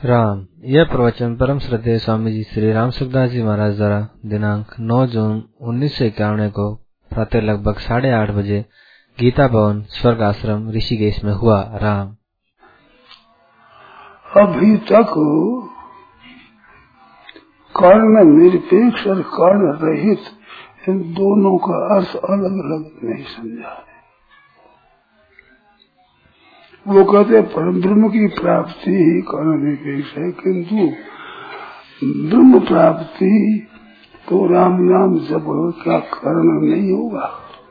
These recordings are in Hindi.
राम। यह प्रवचन परम श्रद्धेय स्वामी जी श्री राम सुखदास जी महाराज द्वारा दिनांक 9 जून 1991 को प्रातः लगभग 8:30 बजे गीता भवन स्वर्ग आश्रम ऋषिकेश में हुआ। राम। अभी तक कारण निरपेक्ष और कारण रहित इन दोनों का अर्थ अलग अलग नहीं समझा है। वो कहते हैं परम ब्रह्म की प्राप्ति ही कारण निरपेक्ष है, किंतु ब्रह्म प्राप्ति तो राम नाम जब क्या कारण नहीं होगा।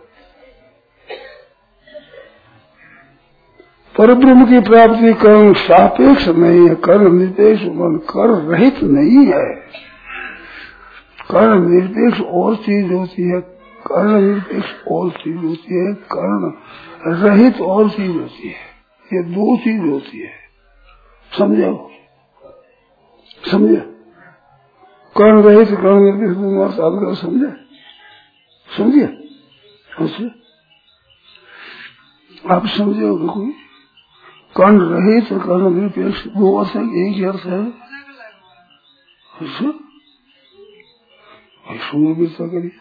पर ब्रह्म की प्राप्ति कारण सापेक्ष नहीं है, कारण निरपेक्ष कारण रहित नहीं है। कारण निरपेक्ष और चीज होती है, कारण निरपेक्ष और चीज होती है, कारण रहित और चीज होती है। ये दो चीज होती है, समझो समझे। कर्ण रहित कर्ण निर्देश आपको समझे समझिए समझिए आप समझोगे कोई कर्ण रहित और कर्ण निरपेक्ष दो अर्थ है, एक ही अर्थ है। सुनो भी करिए,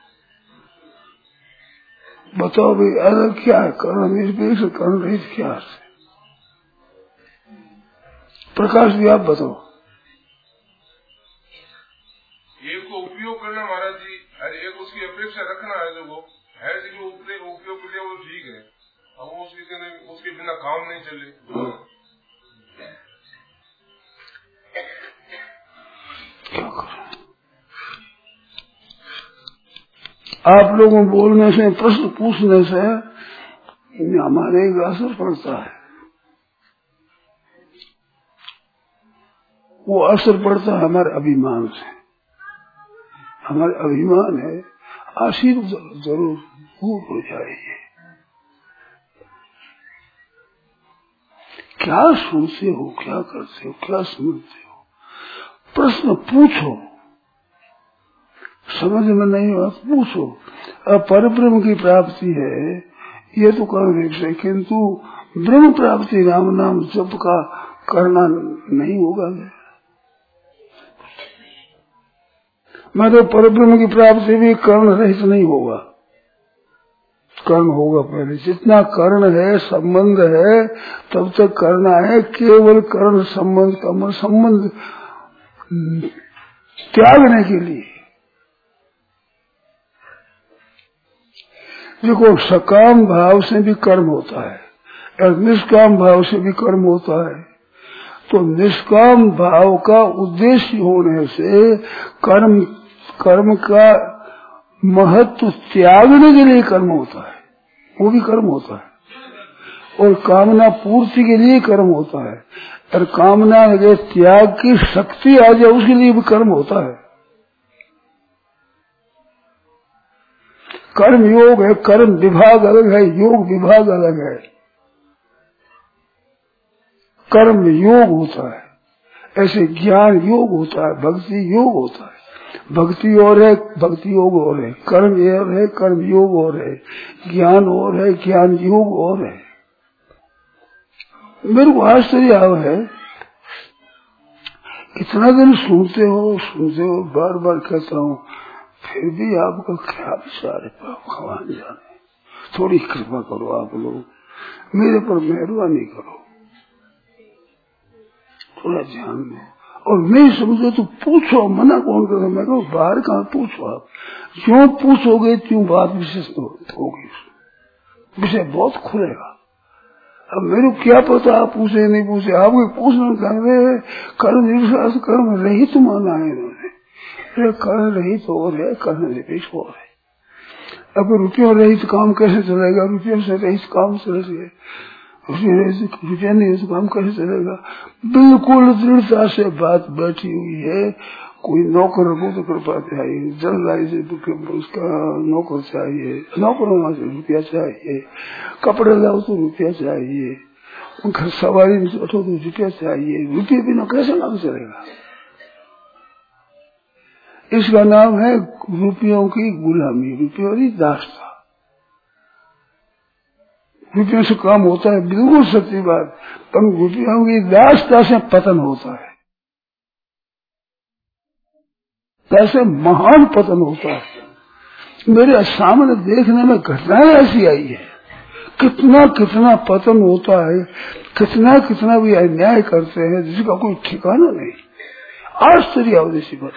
बताओ भाई अलग क्या है, कर्ण निरपेक्ष और कर्ण रहित क्या अर्थ है। प्रकाश भी आप बताओ। एक को उपयोग करना महाराज जी, और एक उसकी अपेक्षा रखना है। जो वो है जो उपयोग के लिए वो ठीक है, अब वो उसके बिना काम नहीं चले। आप लोगों बोलने से, प्रश्न पूछने से हमारे एक असर पड़ता है। वो असर पड़ता है हमारे अभिमान से। हमारे अभिमान है आशीर्वाद जरूर दूर हो जाएगी। क्या सुनते हो, क्या करते हो, क्या समझते हो, प्रश्न पूछो। समझ में नहीं हो पूछो। अब परब्रह्म की प्राप्ति है ये तो कर, किंतु ब्रह्म प्राप्ति राम नाम जप का करना नहीं होगा। मैं तो परब्रह्म की प्राप्ति भी कर्ण रहित नहीं होगा, कर्ण होगा पहले। जितना कर्ण है, संबंध है, तब तक करना है। केवल कर्ण संबंध का संबंध त्यागने के लिए। देखो सकाम भाव से भी कर्म होता है और निष्काम भाव से भी कर्म होता है। तो निष्काम भाव का उद्देश्य होने से कर्म का महत्व त्यागने के लिए कर्म होता है, वो भी कर्म होता है। और कामना पूर्ति के लिए कर्म होता है, और कामना के त्याग की शक्ति आ जाए उसके लिए भी कर्म होता है। कर्म योग है, कर्म विभाग अलग है, योग विभाग अलग है। कर्म योग होता है, ऐसे ज्ञान योग होता है, भक्ति योग होता है। भक्ति और है, भक्ति योग और है, कर्म और है, कर्म योग और है, ज्ञान और है, ज्ञान योग और है। मेरे को आश्चर्य आया है, इतना दिन सुनते हो, बार बार कहता हूँ, फिर भी आपका क्या विचार है। भगवान जाने, थोड़ी कृपा करो आप लोग, मेरे पर मेहरबानी करो, थोड़ा ध्यान दो। और नहीं समझो तो पूछो, मना कौन करे। मैं कहूँ बाहर कहाँ पूछो, आप जो पूछोगे त्यों बात विशेष होगी, विषय बहुत खुलेगा। अब मेरे को क्या पता आप पूछे नहीं पूछे, आपके पूछना कर रहे कर्म निर्विश्वास कर्म रहित माना है इन्होंने। कर्म रहित और है, कर्म निरपेक्ष और है। अब रुपयों रहित काम कैसे चलेगा, रुपयों से रहित काम चलेगा, रुपया नहीं है काम कैसे चलेगा। बिल्कुल दृढ़ता से बात बैठी हुई है। कोई नौकर को तो कृपा चाहिए, जल्दबाजी से उसका नौकर चाहिए, नौकरों से रुपया चाहिए, कपड़े लाओ तो रुपया चाहिए, उनका सवारी में बैठो तो रुपया चाहिए। रुपये बिना कैसे काम चलेगा। इसका नाम है रुपयों की गुलामी, रुपयों की दास्ता। रुपयों से काम होता है, बिल्कुल सच्ची बात। पर रुपयों की दासता से पतन होता है, कैसे महान पतन होता है। मेरे सामने देखने में घटनाएं ऐसी आई है, कितना कितना पतन होता है, कितना कितना भी अन्याय करते हैं जिसका कोई ठिकाना नहीं। आश्चर्य अवदेशी पर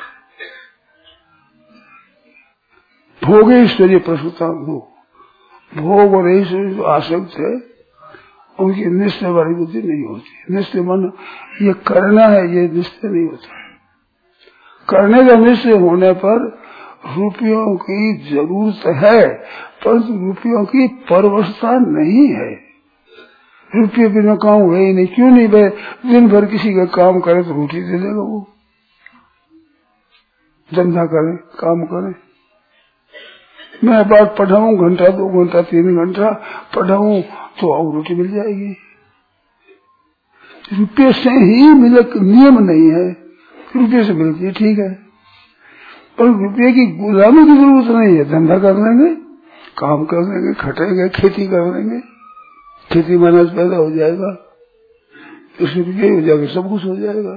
भोगेश्वरी प्रसूता भोग और ऐश्वर्य आसक्त है, उनकी निश्चय वाली बुद्धि नहीं होती। निश्चय मन ये करना है, ये निश्चय नहीं होता। करने का निश्चय होने पर रुपयों की जरूरत है, परंतु रुपयों की परवशता नहीं है। रुपये बिना काम हुए ही नहीं। क्यों नहीं भाई? दिन भर किसी का काम करे तो रोटी दे देगा, वो धंधा करे, काम करे। मैं बात पढ़ाऊं घंटा 2 घंटा 3 घंटा पढ़ाऊं तो और रोटी मिल जाएगी। रुपये से ही मिले नियम नहीं है, रुपये से मिलती है ठीक है, पर रुपये की गुलामी की जरूरत नहीं है। धंधा कर लेंगे, काम कर लेंगे, खटेंगे, खेती कर लेंगे, खेती में अनाज पैदा हो जाएगा, उससे रुपये हो जाएगा, सब कुछ हो जाएगा।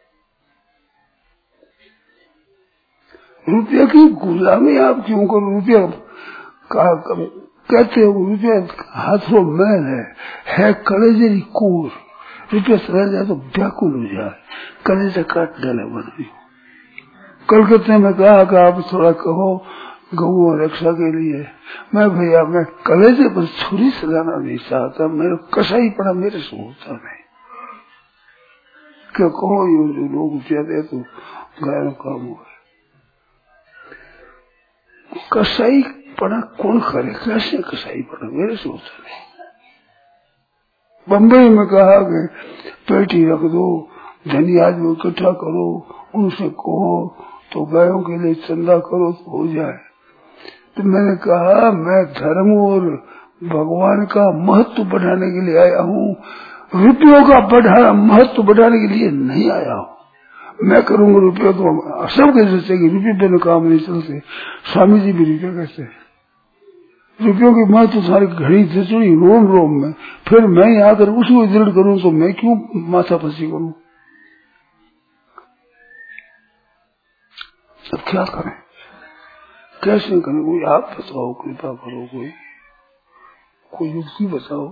रुपये की गुलामी आप क्यों करो? रुपया कहते हो रुपया हाथों मैल है कलेजे की कूर। रुपया चला जाए तो व्याकुल हो जाए, कलेजा काट डाले बन। कलकत्ते में कहा कि आप थोड़ा कहो गऊ रक्षा के लिए। मैं भैया मैं कलेजे पर छुरी चलाना नहीं चाहता, मेरा कसाई पड़ा मेरे से होता नहीं। क्या कहो ये जो लोग रुपया दे तो गायों काम हुआ। कसाई पड़ा कौन करे? कैसे कसाई पड़ा? मेरे से होता नहीं। बम्बई में कहा कि पेटी रख दो, धनी आदमी इकट्ठा करो, उनसे कहो तो गायों के लिए चंदा करो तो हो जाए। तो मैंने कहा मैं धर्म और भगवान का महत्व बढ़ाने के लिए आया हूँ, रुपयों का महत्व बढ़ाने के लिए नहीं आया हूँ। मैं करूंगा रुपये तो सब कैसे चलेगी? रुपये बिना काम नहीं चलते। स्वामी जी भी रुपये कैसे? रुपयों की महत्व सारी घड़ी खिचड़ी रोम रोम में। फिर मैं आकर उसको दृढ़ करूं तो मैं क्यों माथा पसी करूं? अब क्या करें, कैसे करें? कोई आप बताओ, कृपा करो, कोई युक्ति बताओ।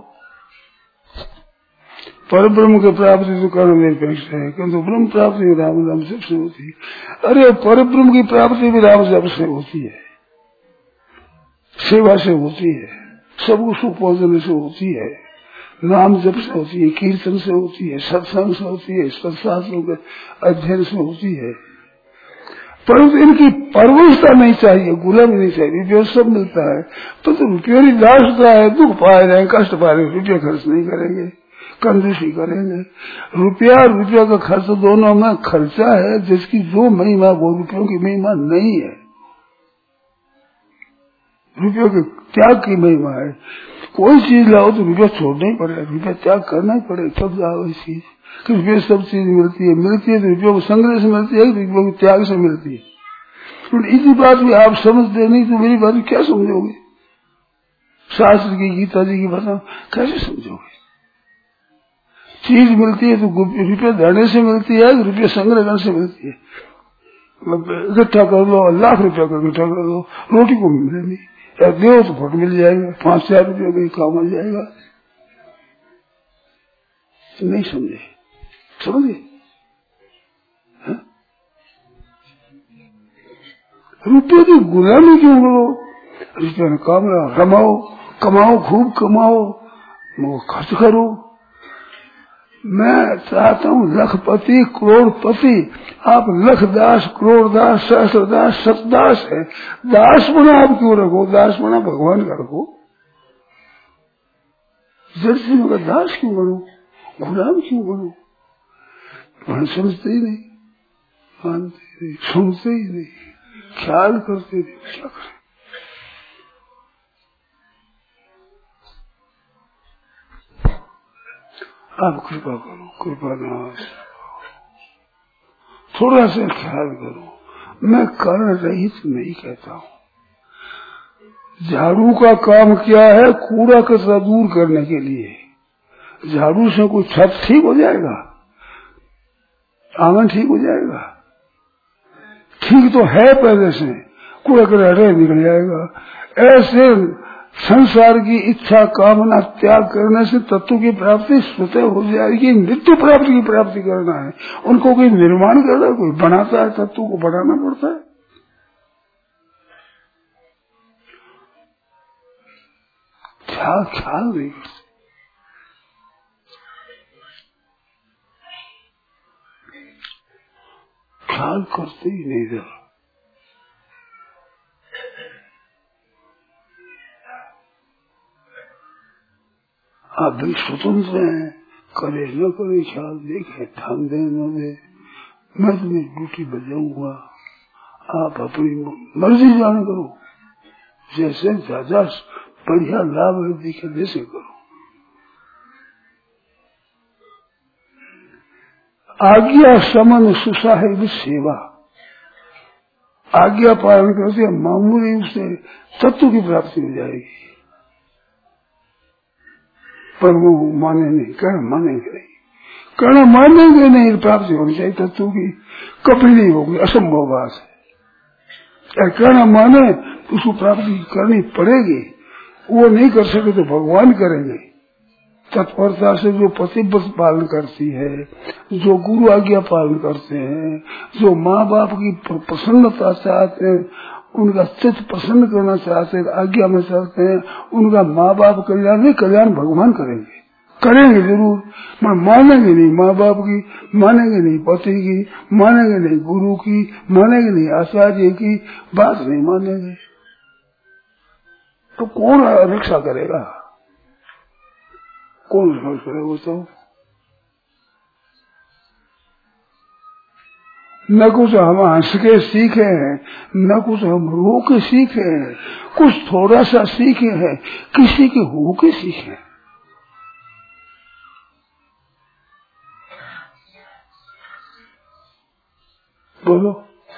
पर ब्रह्म की प्राप्ति तो कर्म निरपेक्ष है, किंतु ब्रह्म प्राप्ति राम नाम से होती है। अरे पर ब्रह्म की प्राप्ति भी राम जप से होती है, सेवा से होती है, सबको सुपोषण से होती है, नाम जप से होती है, कीर्तन से होती है, सत्संग से होती है, सत्शास्त्रों के अध्ययन से होती है। परंतु इनकी परवशता नहीं चाहिए, गुलामी नहीं चाहिए। रुपया सब मिलता है, तो रुपये की दासता है, दुख पाए रहे, कष्ट पाए रहे, रुपये खर्च नहीं करेंगे, कंजूसी करेंगे। रुपया का खर्च दोनों में खर्चा है, जिसकी जो महिमा वो रुपयों की महिमा नहीं है। रुपयों के त्याग की महिमा है। कोई चीज लाओ तो रुपया छोड़ना ही पड़ेगा, रुपया त्याग करना ही पड़ेगा, तब जाओ इस चीज। रुपये सब चीज मिलती है तो रुपयों को संग्रह से मिलती है, रुपयों के त्याग से मिलती है। तो इसी बात भी आप समझते नहीं तो मेरी बात क्या समझोगे? शास्त्र की, गीता जी की बताओ कैसे समझोगे? चीज मिलती है तो रुपये देने से मिलती है, रुपये संग्रह करने से मिलती है। इकट्ठा कर लो, लाख रुपया का इकट्ठा कर लो, रोटी को मिले नहीं, या दो तो फट मिल जाएगा, 5-4 रुपये का काम मिल जाएगा। तो नहीं समझे, समझे? रुपये की गुलामी क्यों करो? रुपये में काम कमाओ, खूब कमाओ, वो खर्च करो। मैं चाहता हूँ लखपति करोड़पति। आप लखदास, करोड़दास, सहस्रदास, सतदास है। दास बना आप क्यों रखो? दास बना भगवान का रखो। जड़ सिंह का दास क्यों बनो? गुलाम क्यों बनो? समझते ही नहीं, मानते नहीं, सुनते ही नहीं, ख्याल करते नहीं, क्या करें? आप कृपा करो, कृपा नाश, थोड़ा सा ख्याल करो। मैं कारण रहित नहीं कहता हूँ, झाड़ू का काम क्या है? कूड़ा कचरा दूर करने के लिए। झाड़ू से कोई छत ठीक हो जाएगा? आंगन ठीक हो जाएगा? ठीक तो है पहले से, कूड़ा कचरा निकल जाएगा। ऐसे संसार की इच्छा कामना त्याग करने से तत्व की प्राप्ति स्वतः हो जाएगी। नित्य प्राप्ति की प्राप्ति करना है, उनको कोई निर्माण करना है, कोई बनाता है, तत्व को बढ़ाना पड़ता है। ख्याल नहीं करते। ख्याल करते ही नहीं जरा। आप भी स्वतंत्र हैं, करे न करे ख्याल, देखे ध्यान दे न दे, मैं तुम्हें ड्यूटी बजाऊंगा, आप अपनी मर्जी जाने करो, जैसे ज्यादा बढ़िया लाभ है दिखे वैसे करो। आज्ञा समन सुसाहिब सेवा, आज्ञा पालन करते मामूली उससे तत्व की प्राप्ति हो जाएगी। पर वो माने नहीं, कर्ण मानेंगे नहीं, कर्ण मानेंगे नहीं, प्राप्ति होनी चाहिए तत्व की, कभी नहीं होगी, असंभव बात है। कर्ण माने तो उसको प्राप्ति करनी पड़ेगी, वो नहीं कर सके तो भगवान करेंगे। तत्परता से जो पतिव्रत पालन करती है, जो गुरु आज्ञा पालन करते हैं, जो माँ बाप की प्रसन्नता चाहते हैं, उनका चित्त प्रसन्न करना चाहते हैं, आज्ञा में चाहते हैं, उनका माँ बाप कल्याण नहीं, कल्याण भगवान करेंगे, करेंगे जरूर। मैं मानेंगे नहीं माँ बाप की, मानेंगे नहीं पति की, मानेंगे नहीं गुरु की, मानेंगे नहीं आचार्य की, बात नहीं मानेंगे तो कौन रक्षा करेगा? कौन समझ करे? वो तो न कुछ हम हंस के सीखे हैं, न कुछ हम रो के सीखे हैं, कुछ थोड़ा सा सीखे हैं, किसी के हो के सीखे। बोलो,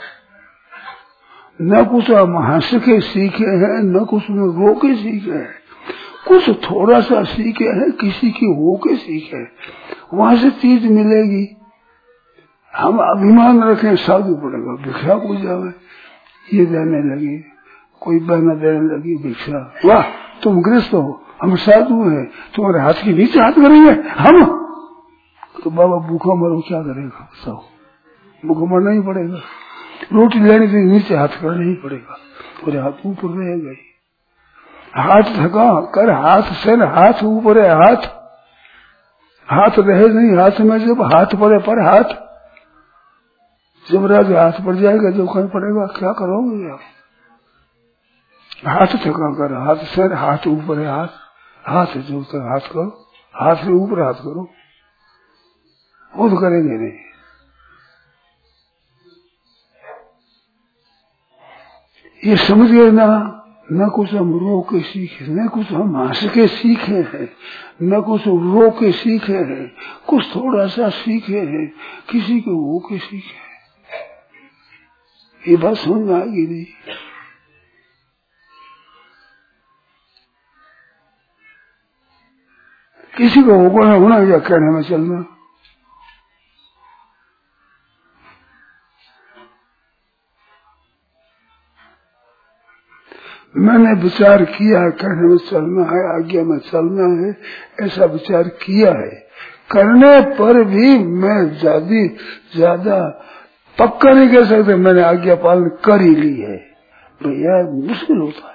न कुछ हम हंस के सीखे हैं, न कुछ में रो के सीखे हैं, कुछ थोड़ा सा सीखे हैं, किसी की हो के सीखे, वहां से चीज मिलेगी। हम अभिमान रखें साधु पड़ेगा, भिक्षा को जावे, ये देने लगी, कोई बहना देने लगी भिक्षा, वाह तुम गृहस्थ हो, हम साधु हैं, तुम्हारे हाथ के नीचे हाथ करेंगे हम, तो बाबा भूखा मरो क्या करेगा? सब भूखा मरना ही पड़ेगा, रोटी लेने के नीचे हाथ करना ही पड़ेगा, पूरे हाथ ऊपर रहेगा ही। हाथ थका कर, हाथ से हाथ ऊपर है, हाथ रहे नहीं हाथ में, जब हाथ पड़े पर हाथ, जब राज हाथ पड़ जाएगा जो कहीं पड़ेगा, क्या करोगे आप? हाथ थका कर, हाथ से हाथ ऊपर है, हाथ से जो तक हाथ करो, हाथ से ऊपर हाथ करो, वो तो करेंगे नहीं। ये समझ गए ना? न कुछ हम रो के सीखे, न कुछ हम हंस के सीखे हैं, न कुछ रो के सीखे हैं, कुछ थोड़ा सा सीखे हैं, किसी को वो के सीखे हैं। ये बात समझ में आएगी नहीं? किसी को होगा होना या कहने में चलना। मैंने विचार किया है, कहने में चलना है, आज्ञा में चलना है, ऐसा विचार किया है, करने पर भी मैं ज्यादा पक्का नहीं कह सकते मैंने आज्ञा पालन कर ही ली है। भैया मुश्किल होता है,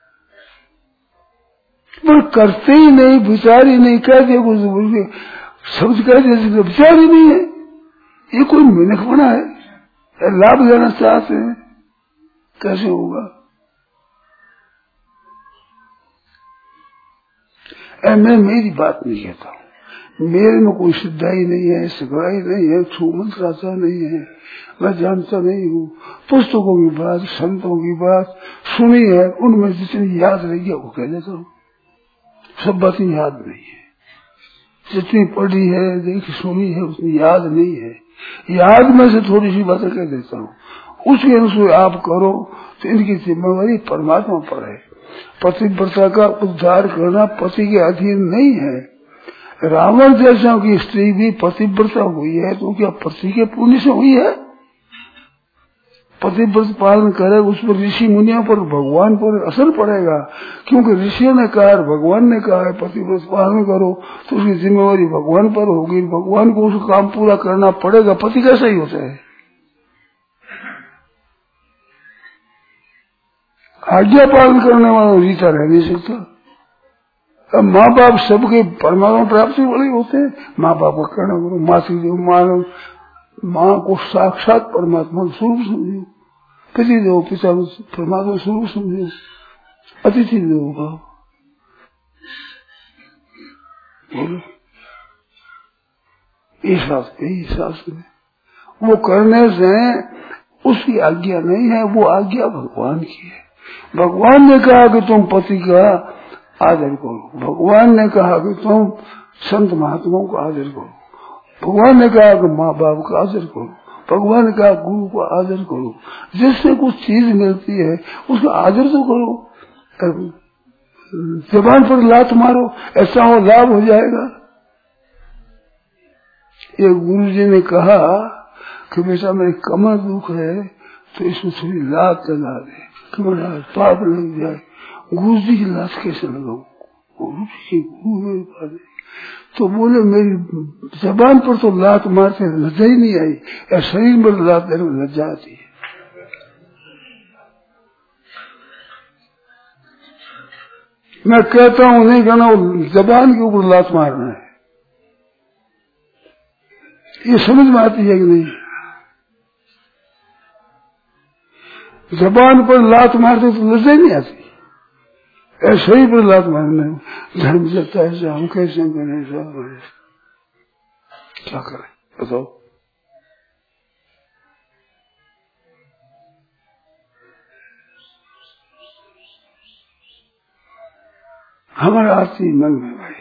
पर करते ही नहीं, विचार ही नहीं, कह दिया कुछ बोल के शब्द कह दिया, विचार ही नहीं है। ये कोई मिनख बना है, लाभ लेना चाहते हैं, कैसे होगा? मैं मेरी बात नहीं कहता हूँ, मेरे में कोई सिद्धाई नहीं है, सिखाई नहीं है, छू मंत्र आता नहीं है, मैं जानता नहीं हूँ। पुस्तकों की बात, संतों की बात सुनी है, उनमें जितनी याद रही है वो कह देता हूँ, सब बातें याद नहीं है, जितनी पढ़ी है देखी सुनी है उतनी याद नहीं है, याद में से थोड़ी सी बातें कह देता हूँ, उसके अनुसार आप करो तो इनकी जिम्मेवारी परमात्मा पर है। पतिव्रता का उद्धार करना पति के अधीन नहीं है। रावण जैसा की स्त्री भी पतिव्रता हुई है तो क्या पति के पुण्य से हुई है? पतिव्रत पालन करे उस पर ऋषि मुनियों पर भगवान पर असर पड़ेगा, क्योंकि ऋषियों ने कहा भगवान ने कहा है पतिव्रत पालन करो, तो उसकी जिम्मेवारी भगवान पर होगी, भगवान को उस काम पूरा करना पड़ेगा। पति कैसा ही होता है? आज्ञा पालन करने वाला रीता रह नहीं सकता। अब माँ बाप सबके परमात्मा प्राप्ति वाले होते हैं। माँ बाप का कहना करो, मातृ देव मानव, माँ को साक्षात परमात्मा स्वरूप समझो, पिता देव पिता परमात्मा स्वरूप समझो, अतिथि देव भाव। बोलो शास्त्र में वो करने से उसकी आज्ञा नहीं है, वो आज्ञा भगवान की है। भगवान ने कहा कि तुम पति का आदर करो, भगवान ने कहा कि तुम संत महात्माओं का आदर करो, भगवान ने कहा कि माँ बाप का आदर करो, भगवान ने कहा गुरु का आदर करो। जिससे कुछ चीज मिलती है उसका आदर तो करो। जबान पर लात मारो, ऐसा हो लाभ हो जाएगा। ये गुरु जी ने कहा कि बेटा मेरी कमर दुख है तो इसमें थोड़ी लात लगा दे कि मेरा पाप लग जाए। गुरु जी की लात कैसे लगाऊ? गुरु जी मेरे पास है। तो बोले मेरी जबान पर तो लात मारते लज्जा ही नहीं आई, या शरीर में लात देने में लज्जा आती है। मैं कहता हूँ नहीं कहना, जबान के ऊपर लात मारना है, ये समझ में आती है कि नहीं? जबान पर लात मारते तो लज्जा ही नहीं आती, ऐसे ही पर लात मारना धर्म जता है। हम कैसे करें? क्या करें बताओ? हमारा आती मन में भाई,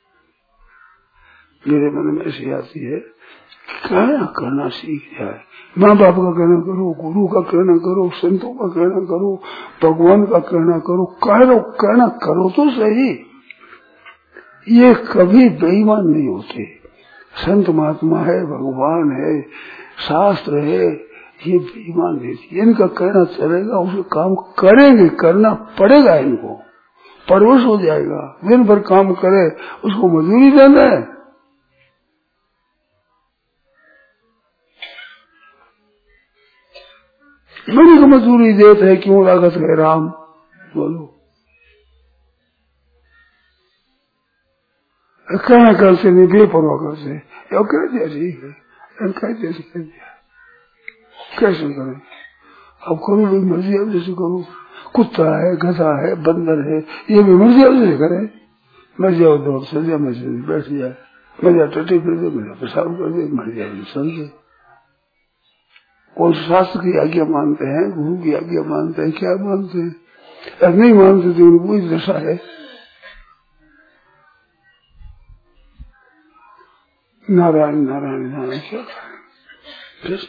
मेरे मन में ऐसी आती है कहना करना सीख जाए। माँ बाप का कहना करो, गुरु का कहना करो, संतों का कहना करो, भगवान का कहना करो, कहना करो तो सही। ये कभी बेईमान नहीं होते। संत महात्मा है, भगवान है, शास्त्र है, ये बेईमान नहीं। इनका कहना चलेगा, उसका काम करेंगे, करना पड़ेगा इनको, परवश हो जाएगा। दिन भर काम करे उसको मजदूरी देना है। बड़ी को मजदूरी देते है, क्यों लागत है राम? बोलो कहना करते नहीं, बेपरवाह करते कह दिया ठीक है, कह दिया कैसे करें? अब करो भी मर्जी, अब जैसे करो। कुत्ता है, गधा है, बंदर है, ये भी मर्जी अब जैसे करे। मर जाओ दौड़ चल जाए, मर्जी बैठ जाए, मर जाओ टट्टी फिर दे, मर जाओ पेशाब कर दे, मर जाओ चल जाए। और शास्त्र की आज्ञा मानते हैं, गुरु की आज्ञा मानते हैं, क्या मानते हैं? अगर नहीं मानते तो उनको इस दशा है। नारायण नारायण नारायण क्या करें?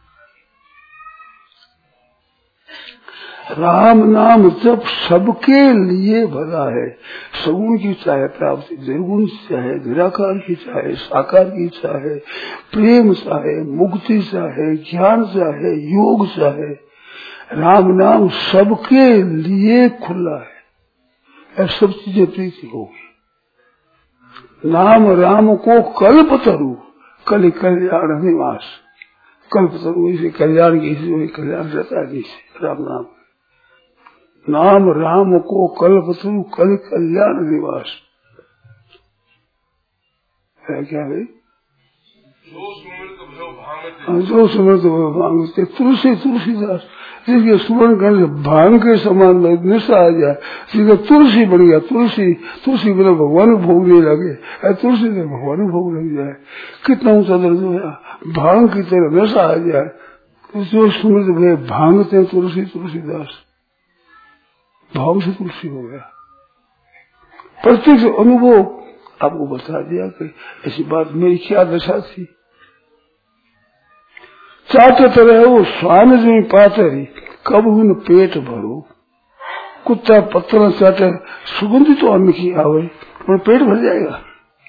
राम नाम जब सबके लिए भला है। सगुण की चाहे प्राप्ति, निर्गुण चाहे, निराकार की चाहे, साकार की चाहे, प्रेम चाहे, मुक्ति चाहे, ज्ञान चाहे, योग चाहे, राम नाम सबके लिए खुला है। ऐसी सब चीजें प्रीति होगी। नाम राम को कल्पतरु, कल कल्याण निवास। कल्पतरु इसे कल्याण की, कल्याण रहता है राम नाम। नाम राम को कल्पतरु, कल कल्याण निवास है। क्या भाई? जो सुमृत भांगते तुलसीदास, जिसके सुमरण करने से भांग के समान निशा आ जाए, जिसका तुलसी बन गया। तुलसी बिना भगवान को भोग नहीं लगे, तुलसी से भगवान को भोग लग जाए, कितना ऊंचा दर्ज होया। भांग की तरह नशा आ जाए। जो सुमृत भय भांगते तुलसीदास, भाव से तुलसी हो गया। प्रत्यक्ष अनुभव आपको बता दिया कि ऐसी बात मेरी क्या दशा थी। चाटत रहो स्वान जी पातरी, कब उन पेट भरो। कुत्ता पत्थर चाटे सुगंधी तो मीठी आवे पर पेट भर जाएगा,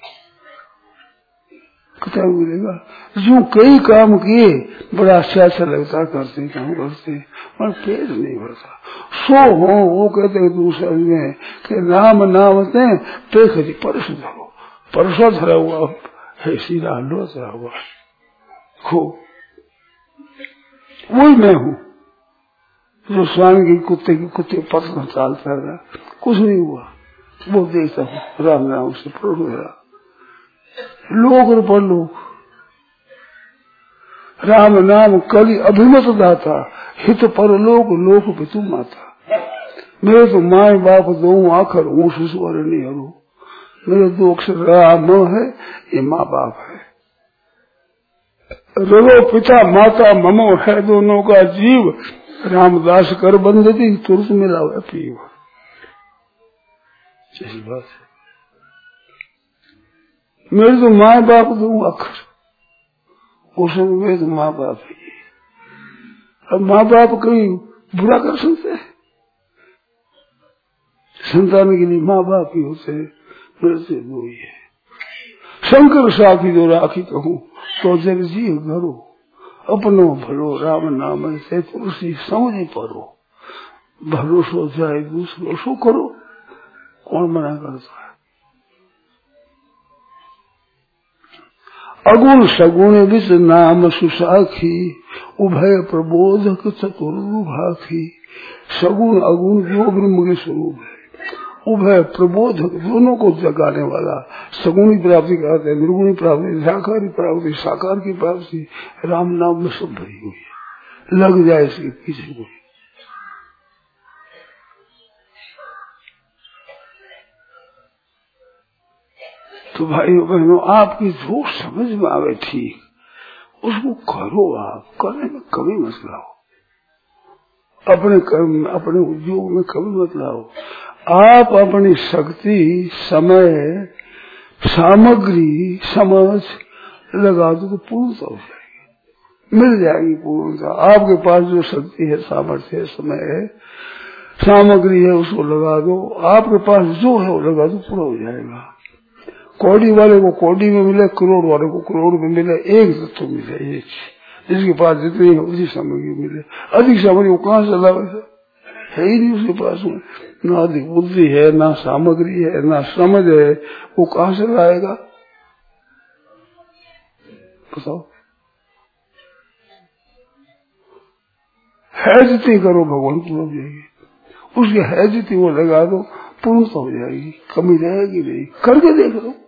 कितना मिलेगा। जो कई काम किए बड़ा अच्छा लगता करते काम करते पर पेट नहीं भरता। सो हो वो कहते दूसरे में कि राम नाम से पे खरी परसों धरो, परसों धरा हुआ है सीधा लो धरा हुआ खो, वही मैं हूँ जो स्वामी की कुत्ते पत्थर चालता रहा, कुछ नहीं हुआ। वो देखता हूँ राम नाम से प्रभु लोग और पर लोग राम नाम कली अभिमत दाता हित पर लोक पितु माता। मेरे तो माए बाप दो आखर हूँ सुस्वर नहीं हरू, मेरे दो अक्षर राम है, ये माँ बाप है। रवो पिता माता ममो है दोनों का जीव, रामदास कर बंदती तुरंत मिला हुआ पीव। यही बात है। मेरे तो माँ बाप दो अक्षर, उसमें तो माँ बाप ही। अब माँ बाप कहीं बुरा कर सकते हैं? संतान के लिए माँ बाप ही होते हैं, मेरे से वो ही है। शंकर साखी जो राखी कहूँ तो जर जी घरो, अपनो भलो राम नाम से तुलसी समझी परो, भरोसो जाए दूसरो सो करो। कौन मना करता है? अगुण सगुण विच नाम सुसाखी, उभय प्रबोधक चतुर्भाखी। सगुण अगुण जो ब्रह्म के स्वरूप है, उभय प्रबोधक दोनों को जगाने वाला। सगुणी प्राप्ति कहते हैं, निर्गुणी प्राप्ति, निराकारी प्राप्ति, साकार की प्राप्ति राम नाम में सब भरी हुई है। लग जाए इसके पीछे कोई। तो भाइयों बहनों, आपकी जो समझ में आवे ठीक, उसको करो। आप करने में कभी मत लाओ, अपने कर्म में, अपने उद्योग में कभी मत लाओ। आप अपनी शक्ति, समय, सामग्री, समझ लगा दो तो पूर्णता हो जाएगी, मिल जाएगी पूर्णता। आपके पास जो शक्ति है, सामर्थ्य है, समय है, सामग्री है, उसको लगा दो। आपके पास जो है वो लगा दो, पूरा हो जाएगा। कौड़ी वाले को कौड़ी में मिले, करोड़ वाले को करोड़ में मिले, एक तत्व मिले, एक जिसके पास जितनी है उसी सामग्री मिले। अधिक सामग्री वो कहाँ से लावे? है ही नहीं उसके पास में, ना अधिक बुद्धि है, ना सामग्री है, ना समझ है, वो कहाँ से लाएगा? बताओ। है जितनी करो भगवान पूरा हो जाएगी, उसकी है जितनी वो लगा दो, पूर्ण हो जाएगी, कमी रहेगी नहीं। करके देख लो,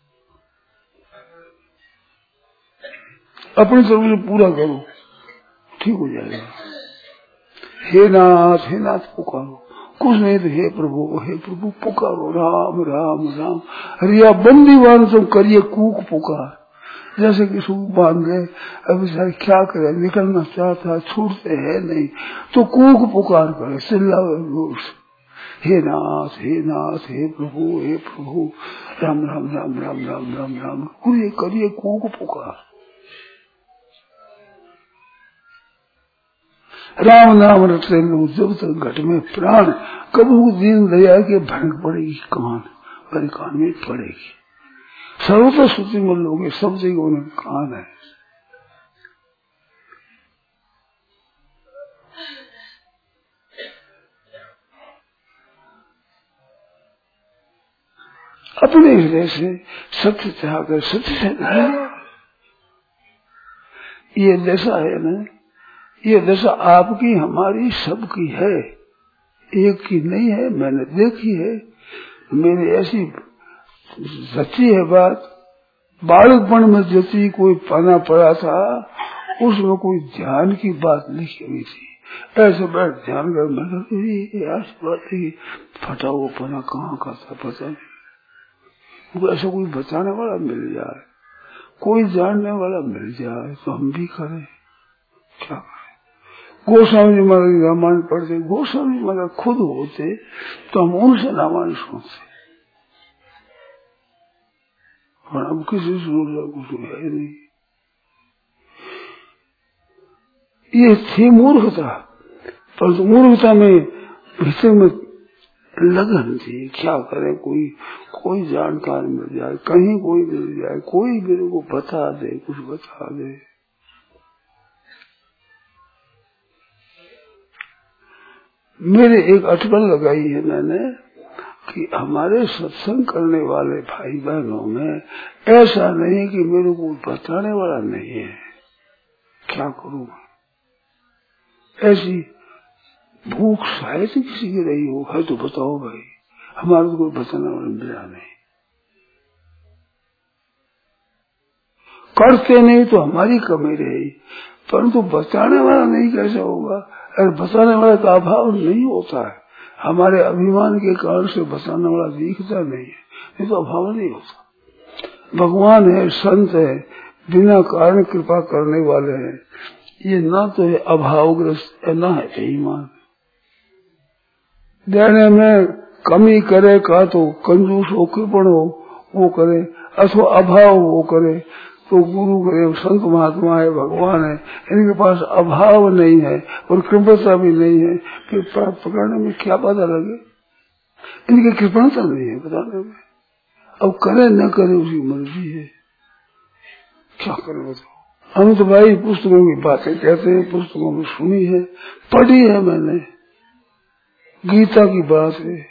अपनी तरफ से पूरा करो, ठीक हो जाएगा। हे नाथ पुकारो, कुछ नहीं तो हे प्रभु पुकारो, राम राम राम। रिया बंदीवान तुम करिए कूक पुकार, जैसे कि सूख बांध गए, अभी सारे क्या करे, निकलना चाहता है, छूटते है नहीं, तो कूक पुकार करे, चिल्लावे जोर से, हे नाथ हे प्रभु राम राम राम राम राम राम राम करिए कूक पुकार। राम नाम रटते लोग जब तक घट में प्राण, कबू दीन दया के भड़क पड़ेगी कान, पर कान में पड़ेगी। सर्वथा श्रुति में लोग सब जगह उन्हें कान है। अपने हृदय से सत्य चाहकर सत्य से ये दशा है ना, ये दशा आपकी हमारी सबकी है, एक की नहीं है। मैंने देखी है, मेरी ऐसी सच्ची है बात। बालकपन में जैसी कोई पना पड़ा था, उसमें कोई ध्यान की बात लिखी हुई थी। ऐसे बैठ ध्यान कर, मैं ऐसी बात थी, फटा वो पना कहाँ का था पता नहीं। ऐसा कोई बताने वाला मिल जाए, कोई जानने वाला मिल जाए तो हम भी करें, क्या करें। गोस्वामी जी महाराज रामायण पढ़ते, गोस्वामी जी महाराज खुद होते तो हम उनसे रामायण सुनते, और अब किसी से कुछ है नहीं। ये थी मूर्खता, पर मूर्खता में भीतर में लगन थी। क्या करे, कोई जानकार मिल जाए, कहीं कोई मिल जाए, कोई मेरे को बता दे, कुछ बता दे। मेरे एक अटकल लगाई है मैंने कि हमारे सत्संग करने वाले भाई बहनों में ऐसा नहीं कि मेरे को बताने वाला नहीं है। क्या करूं, ऐसी भूख शायद किसी की रही हो, है तो बताओ भाई। हमारे को कोई बताने वाला मिला नहीं, करते नहीं तो हमारी कमी रही, परंतु बताने वाला नहीं कैसे होगा। अरे बताने वाला का अभाव नहीं होता है, हमारे अभिमान के कारण से बताने वाला दिखता नहीं है, नहीं तो अभाव नहीं होता। भगवान है, संत है, बिना कारण कृपा करने वाले हैं। ये ना तो है अभावग्रस्त, ना है बेईमान। देने में कमी करे, का तो कंजूस हो, कृपण हो वो करे, अथवा अभाव वो करे। तो गुरु करे, संत महात्मा है, भगवान है, इनके पास अभाव नहीं है और कृपणता भी नहीं है। कृपा पकड़ने में क्या पता लगे, इनकी कृपणता नहीं है बताने में। अब करे न करे उसकी मर्जी है, क्या करे बताओ। हम तो भाई पुस्तकों की बातें कहते हैं, पुस्तकों में सुनी है, पढ़ी है मैंने, गीता की बात है।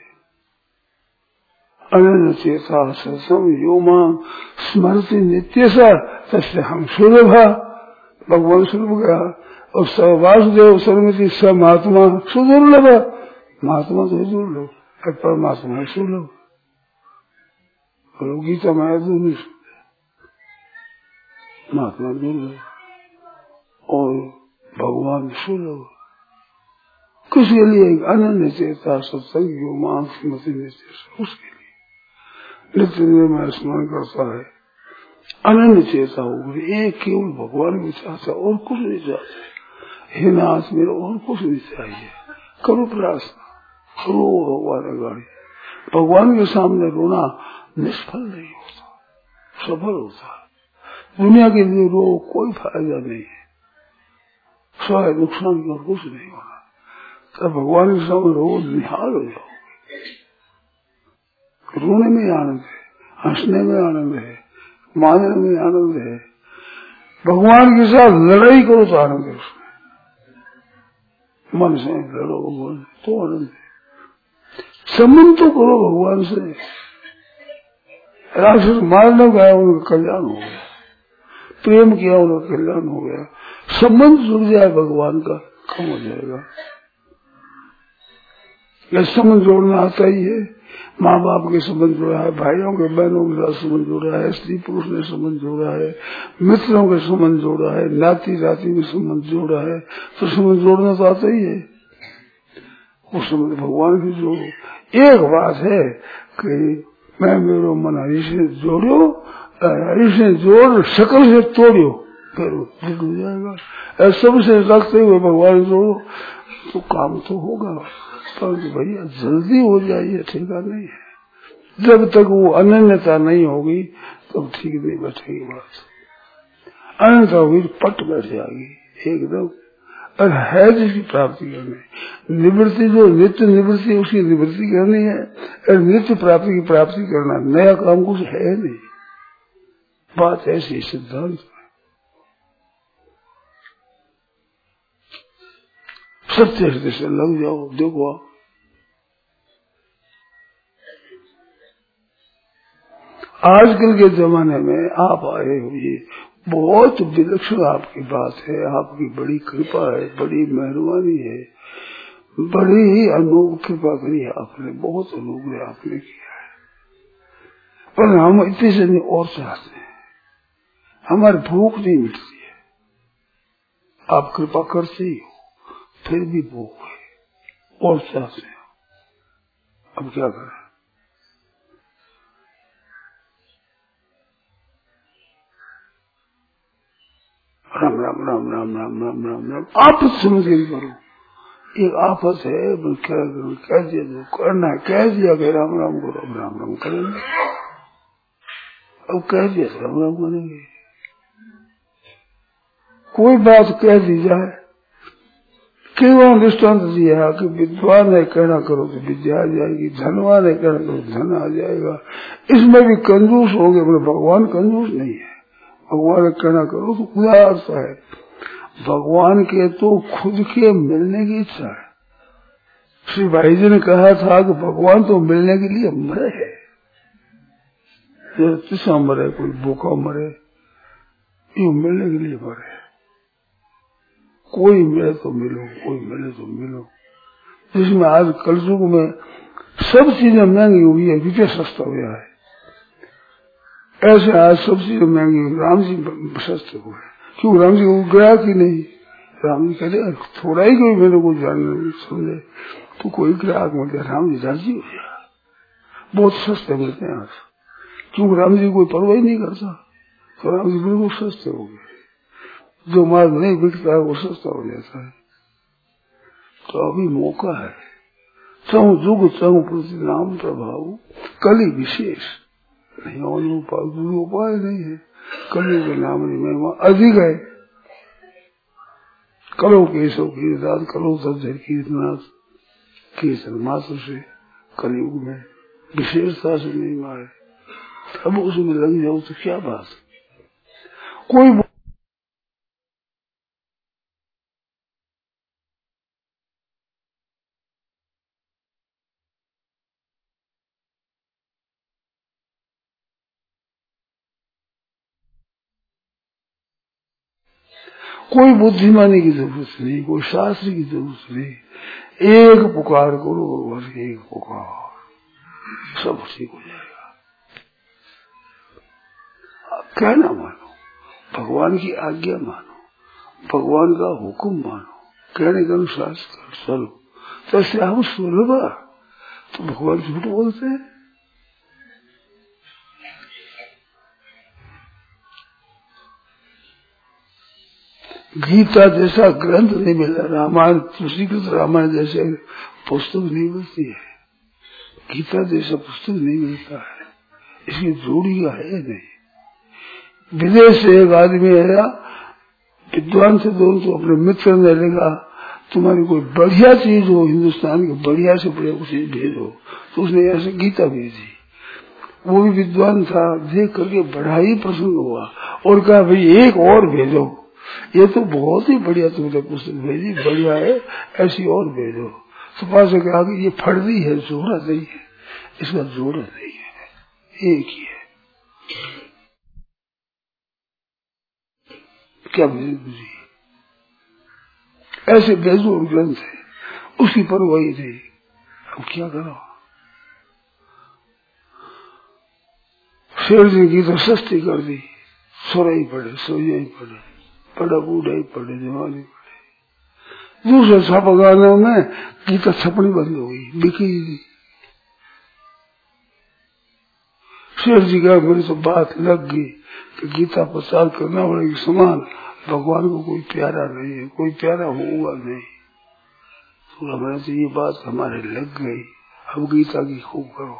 अनन्य चेता सत्सम यो मां स्मृति नित्यसा तस्य हम सुलभा। भगवान सुलभ गया और स वासुदेव सर्वमिति स महात्मा सुदुर्लभ। महात्मा तो दुर्लभ, परमात्मा है सुलभ। गीता में दुर्लभ, महात्मा दुर्लभ और भगवान सुलभ। किसके लिए? अनन्य चेता सत्संग यो मां स्मृति नित्यसा, उसके लिए नित्य में स्मरण करता है। अनन्य चेता हो, एक केवल भगवान भी चाहता, और कुछ नहीं चाहते। हे नाथ मेरा और कुछ नहीं चाहिए, करो प्रार्थना, रो भगवान गाड़ी। भगवान के सामने रोना निष्फल नहीं होता, सफल होता है। दुनिया के लिए रो कोई फायदा नहीं है, स्वाय नुकसान की और कुछ नहीं होना। तब भगवान के सामने रो, निहाल हो जाओ। रोने में आनंद है, हंसने में आनंद है, मानने में आनंद है। भगवान के साथ लड़ाई करो तो आनंद है उसमें, मन से लड़ो भगवान तो आनंद है। संबंध तो करो भगवान से। राक्षस मारने गया उनका कल्याण हो गया, प्रेम किया उनका कल्याण हो गया। संबंध जुड़ जाए भगवान का, कम हो जाएगा। यह संबंध जोड़ना आता ही है। माँ बाप के संबंध जोड़ा है, भाइयों के बहनों के साथ संबंध जोड़ा है, स्त्री पुरुष ने संबंध जोड़ा है, मित्रों के संबंध जोड़ा है, नाती जाति में संबंध जोड़ा है। तो संबंध जोड़ना तो आता ही है, वो संबंध भगवान की जोड़ो। एक बात है कि मैं मेरो मन हरि से जोड़ो, हरि से जोड़ शकल से तोड़ो, फिर हो जाएगा। सबसे रखते हुए भगवान जोड़ो तो काम तो होगा, परंतु भैया जल्दी हो जाइए ठेका नहीं है। जब तक वो अनन्यता नहीं होगी तब ठीक नहीं बैठेगी बात। अनन्यता होगी पट बैठ जाएगी एकदम। और है जिसकी प्राप्ति करनी, निवृत्ति जो नित्य निवृत्ति उसकी निवृत्ति करनी है, और नित्य प्राप्ति की प्राप्ति करना, नया काम कुछ है नहीं। बात ऐसी सिद्धांत है। सत्य हृदय से लग जाओ, देखो आजकल के जमाने में आप आए हो, ये बहुत विलक्षण आपकी बात है, आपकी बड़ी कृपा है, बड़ी मेहरबानी है, बड़ी ही अनूप कृपा करी है आपने, बहुत अनुग्रह आपने किया है। पर हम इतने से नहीं और चाहते हैं, हमारी भूख नहीं मिटती है। आप कृपा करते ही हो, फिर भी भूख है और चाहते हैं। अब क्या करें? राम राम राम राम राम राम राम राम आपस समझ के करो। एक आपस है, क्या करूं, कह दिया करना है, कह दिया कि राम राम करो, राम राम करेंगे। अब कह दिया राम राम करेंगे। कोई बात कह दी जाए, कई बार दृष्टांत दिया कि विद्वान है कहना करो तो विद्या आ जाएगी, धनवान है कहना करो तो धन आ जाएगा। इसमें भी कंजूस हो गए, बोले भगवान कंजूस नहीं है। भगवान कहना करो तो उदार है। भगवान के तो खुद के मिलने की इच्छा है। श्री भाई जी ने कहा था कि भगवान तो मिलने के लिए मरे है, तिसा मरे, कोई भूखा मरे, ये मिलने के लिए मरे। कोई मिले तो मिलो, कोई मिले तो मिलो। जिसमें आज कलयुग में सब चीजें महंगी हुई है, विजय सस्ता हो गया है। ऐसे आज सब चीजें महंगी हुई, राम जी सस्ते हुए। क्यों? राम जी को गया कि नहीं? राम जी कहते थोड़ा ही कोई मेरे को जानने समझे तो कोई ग्राहक मिल गया, राम जी राजी हो गया। बहुत सस्ते मिलते हैं आज, क्योंकि राम जी कोई परवाह ही नहीं करता, तो राम जी बिल्कुल सस्ते हो गए। जो माल नहीं बिकता है वो सस्ता हो जाता है। तो अभी मौका है। चहु जुग चहु प्रति नाम प्रभाव, कली विशेष नहीं, उपाय नहीं है। कली के नाम की महिमा अधिक है। करो केशव कीर्तनाथ, करो सज्जन कीर्तनाथ, कीर्तन मात्र से कलयुग में विशेषता से महिमा है। अब उसमें लग जाओ तो क्या बात। कोई बुद्धिमानी की जरूरत नहीं, कोई शास्त्र की जरूरत नहीं। एक पुकार करो, बस एक पुकार, सब ठीक हो जाएगा। कहना मानो, भगवान की आज्ञा मानो, भगवान का हुक्म मानो, कहने के अनुसार चलो। तो ऐसे हम सुलभ, तो भगवान झूठ बोलते हैं? गीता जैसा ग्रंथ नहीं मिला, रामायण, तुलसीकृत रामायण जैसे पुस्तक नहीं मिलती है, गीता जैसा पुस्तक नहीं मिलता है। इसकी जोड़ी का है नहीं। विदेश से एक आदमी आया, विद्वान से दोनों तो अपने मित्र ने लगा तुम्हारी कोई बढ़िया चीज हो, हिंदुस्तान की बढ़िया से बढ़िया चीज भेजो। तो उसने ऐसे गीता भेजी। वो भी विद्वान था, देख करके बड़ा ही प्रसन्न हुआ और कहा भाई एक और भेजो, ये तो बहुत ही बढ़िया तुमने पुस्तक भेजी, बढ़िया है, ऐसी और भेजो। तो पास कहा कि ये फर्जी है, जोड़ा नहीं है, इसका जोड़ा नहीं है, एक ही है। क्या भेजी? ऐसे बेजोड़ ग्रंथ है, उसकी परवाही नहीं। अब क्या करो? शेर जी की तो सस्ती कर दी, सोरा ही पड़े, सोया ही पड़े, बड़ा बूढ़ा ही पड़े, जवान ही पड़े। दूसरे छापाखानों में गीता छपनी बंद हो गई, बिकी ही नहीं। शेर जी का मेरी तो बात लग गई कि गीता प्रचार करना पड़ेगी, समान भगवान को कोई प्यारा नहीं है, कोई प्यारा होगा नहीं। तो हमारे से ये बात हमारे लग गई। अब गीता की खूब करो,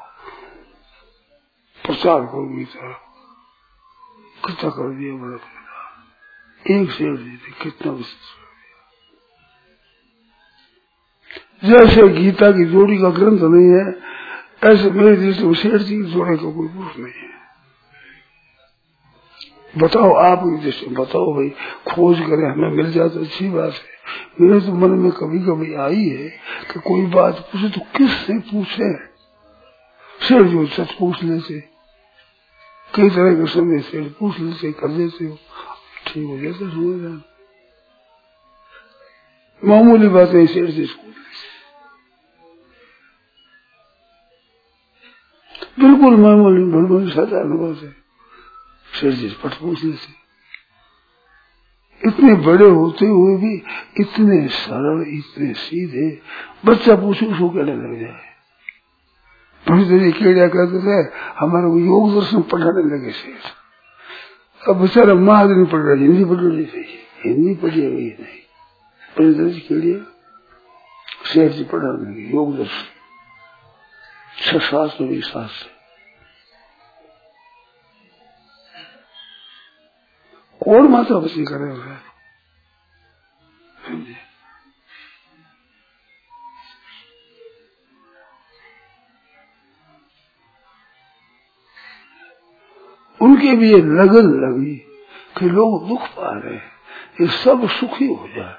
प्रचार करो गीता। कितना कर दिया बड़ा फायदा, एक शेर जी थे, कितना विशेष कर दिया। जैसे गीता की जोड़ी का ग्रंथ नहीं है, ऐसे मेरे दृष्टि में शेर जी की जोड़े का कोई प्रूफ नहीं है। बताओ आपकी दृष्टि में, बताओ भाई, खोज करें, हमें मिल जाए तो अच्छी बात है। मेरे तो मन में कभी कभी आई है कि कोई बात पूछे तो किससे पूछे। शेर जो सच पूछ लेते, कई तरह के संदेश शेर पूछ लेते, कर देते हो, ठीक हो जाता समझ। मामूली बातें शेर से पूछ लेते, बिल्कुल मामूली भलभली साधारण बात है, शेर जी पट पूछ लेते। इतने बड़े होते हुए भी इतने सरल, इतने सीधे, बच्चा पूछे उसको कहने लग जाए। केड़िया कहते थे हमारे को योग दर्शन पढ़ाने लगे शेर। अब बेचारा महाज नहीं पढ़ रहा, हिंदी पढ़ रही थी, हिंदी पढ़ी हुई नहीं। केड़िया शेर जी पढ़ाने लगे योग दर्शन, 6 शास्त्र 20 शास्त्र। कौन माता बसी करे? उनके भी ये लगन लगी कि लोग दुख पा रहे हैं, ये सब सुखी हो जाए।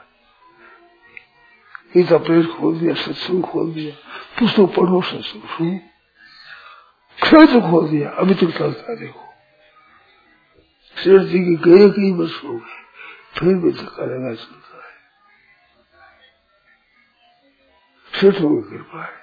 गीता प्रेस खोल दिया, सत्संग खोल दिया, पुस्तक पढ़ो, सत्संग सुनो, क्षेत्र खोल दिया, अभी तक चलता देखो। शेर जी की गए कई वर्ष हो गए, फिर भी धक्का लगा चलता है। सेठों की कृपा है,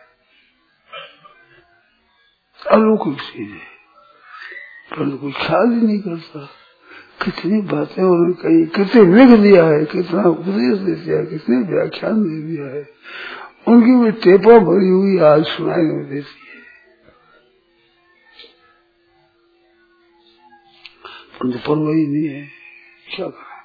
अलौकिक चीज है, परंतु कोई ख्याल ही नहीं करता। कितनी बातें उन्होंने कही, कितने लिख दिया है, कितना उपदेश दे दिया है, कितने व्याख्यान दे दिया है, उनकी भी टेपा भरी हुई आज सुनाई नहीं देती है। परंतु परवाह ही नहीं है, क्या करें।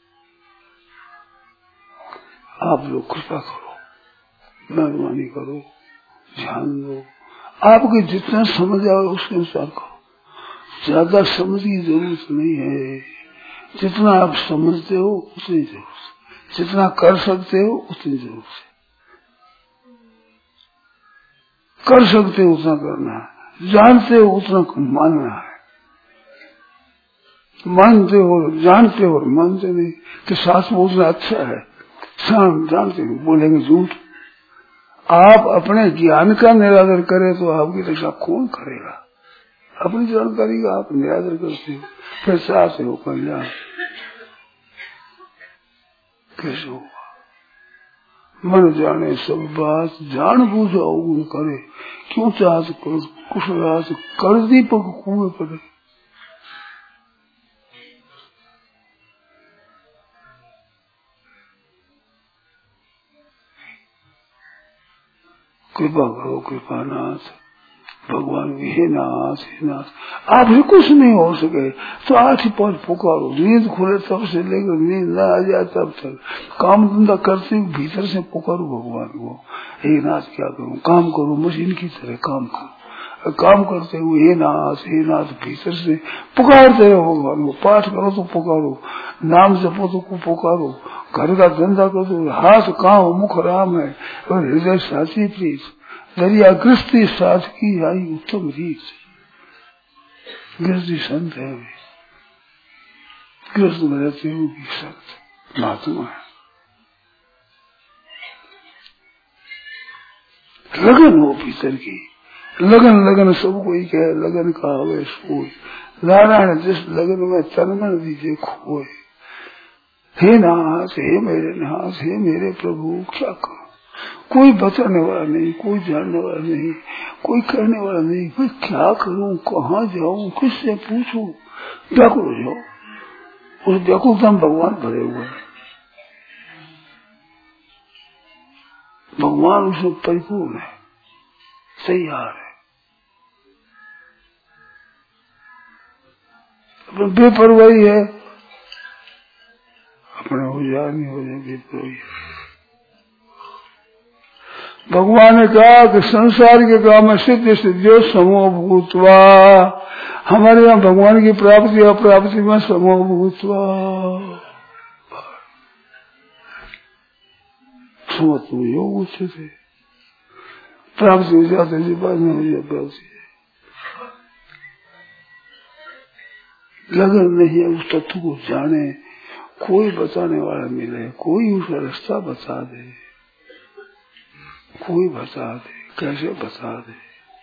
आप लोग कृपा करो, मेहरबानी करो, ध्यान दो, आपकी जितना समझ आए उसके अनुसार करो। ज्यादा समझ की जरूरत नहीं है, जितना आप समझते हो उतनी जरूरत है, जितना कर सकते हो उतनी जरूरत है। कर सकते हो उतना करना है, जानते हो उतना मानना है। मानते हो, जानते हो और मानते नहीं कि सास बोलना अच्छा है, जानते हो बोलेंगे झूठ। आप अपने ज्ञान का निरादर करें तो आपकी रक्षा कौन करेगा। अपनी जानकारी का आप निरादर करते हो, फिर सास हो कल्याण कैसे होगा। मन जाने सब बात, जान बूझा उन करे, क्यों चाहत करो कुछ रात, कर दीपक कुएं पड़े। कृपा करो कृपानाथ, भगवान हे नाथ हे नाथ, आपसे कुछ नहीं हो सके तो 8 पद पुकारो, नींद खुले तब से लेकर नींद न आ जाए तब तक काम धंधा करते भीतर से पुकारो भगवान को, हे नाथ क्या करूं, काम करो, मशीन की तरह काम करो, काम करते हुए हे नाथ भीतर से पुकारते रहो भगवान को। पाठ करो तो पुकारो, नाम जपो तो पुकारो, घर का धंधा करो, हाथ काम मुख राम है और हृदय साची प्रीत, दरिया गृहस्थी साथ की आई उत्तम रीत। गृहस्थी संत है, गृहस्थ में रहते हुए भी संत महात्मा है। लगन हो भीतर की, लगन सब कोई कहे, लगन का हवे सोए, नारायण जिस लगन में तन मन दीजिए खोए। हे नाथ हे मेरे नाथ हे मेरे प्रभु क्या करूं, कोई बताने वाला नहीं, कोई जानने वाला नहीं, कोई कहने वाला नहीं, मैं क्या करूं, कहाँ जाऊं, किससे पूछूं, व्याकुल हो जाओ। उस व्याकुलता में भगवान भरे हुए हैं, भगवान उसमें परिपूर्ण है, तैयार है। अपने बेपरवाही है, अपने हो जाए नहीं हो जाए बेपरवाही। भगवान ने कहा कि संसार के काम में सिद्ध सिद्धियों समूह भूतवा, हमारे यहाँ भगवान की प्राप्ति अप्राप्ति में समूह भूतवा, तुम योग उच्च थे, प्राप्ति हो जाते जी बाद में हो जाए प्राप्ति। लगन नहीं है उस तत्व को जाने, कोई बताने वाला मिले, कोई उसका रास्ता बता दे, कोई बता दे, कैसे बता दे।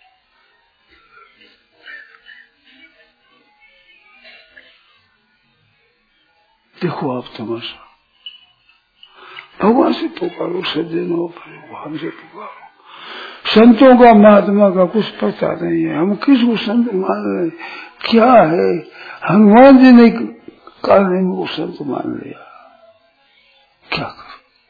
देखो आप तमाशा, भगवान से पुकारो, सज्जनों भगवान से पुकारो। संतों का महात्मा का कुछ पता नहीं है, हम किसको संत मान रहे, क्या है। हनुमान जी ने कारण को संत मान लिया, क्या कर।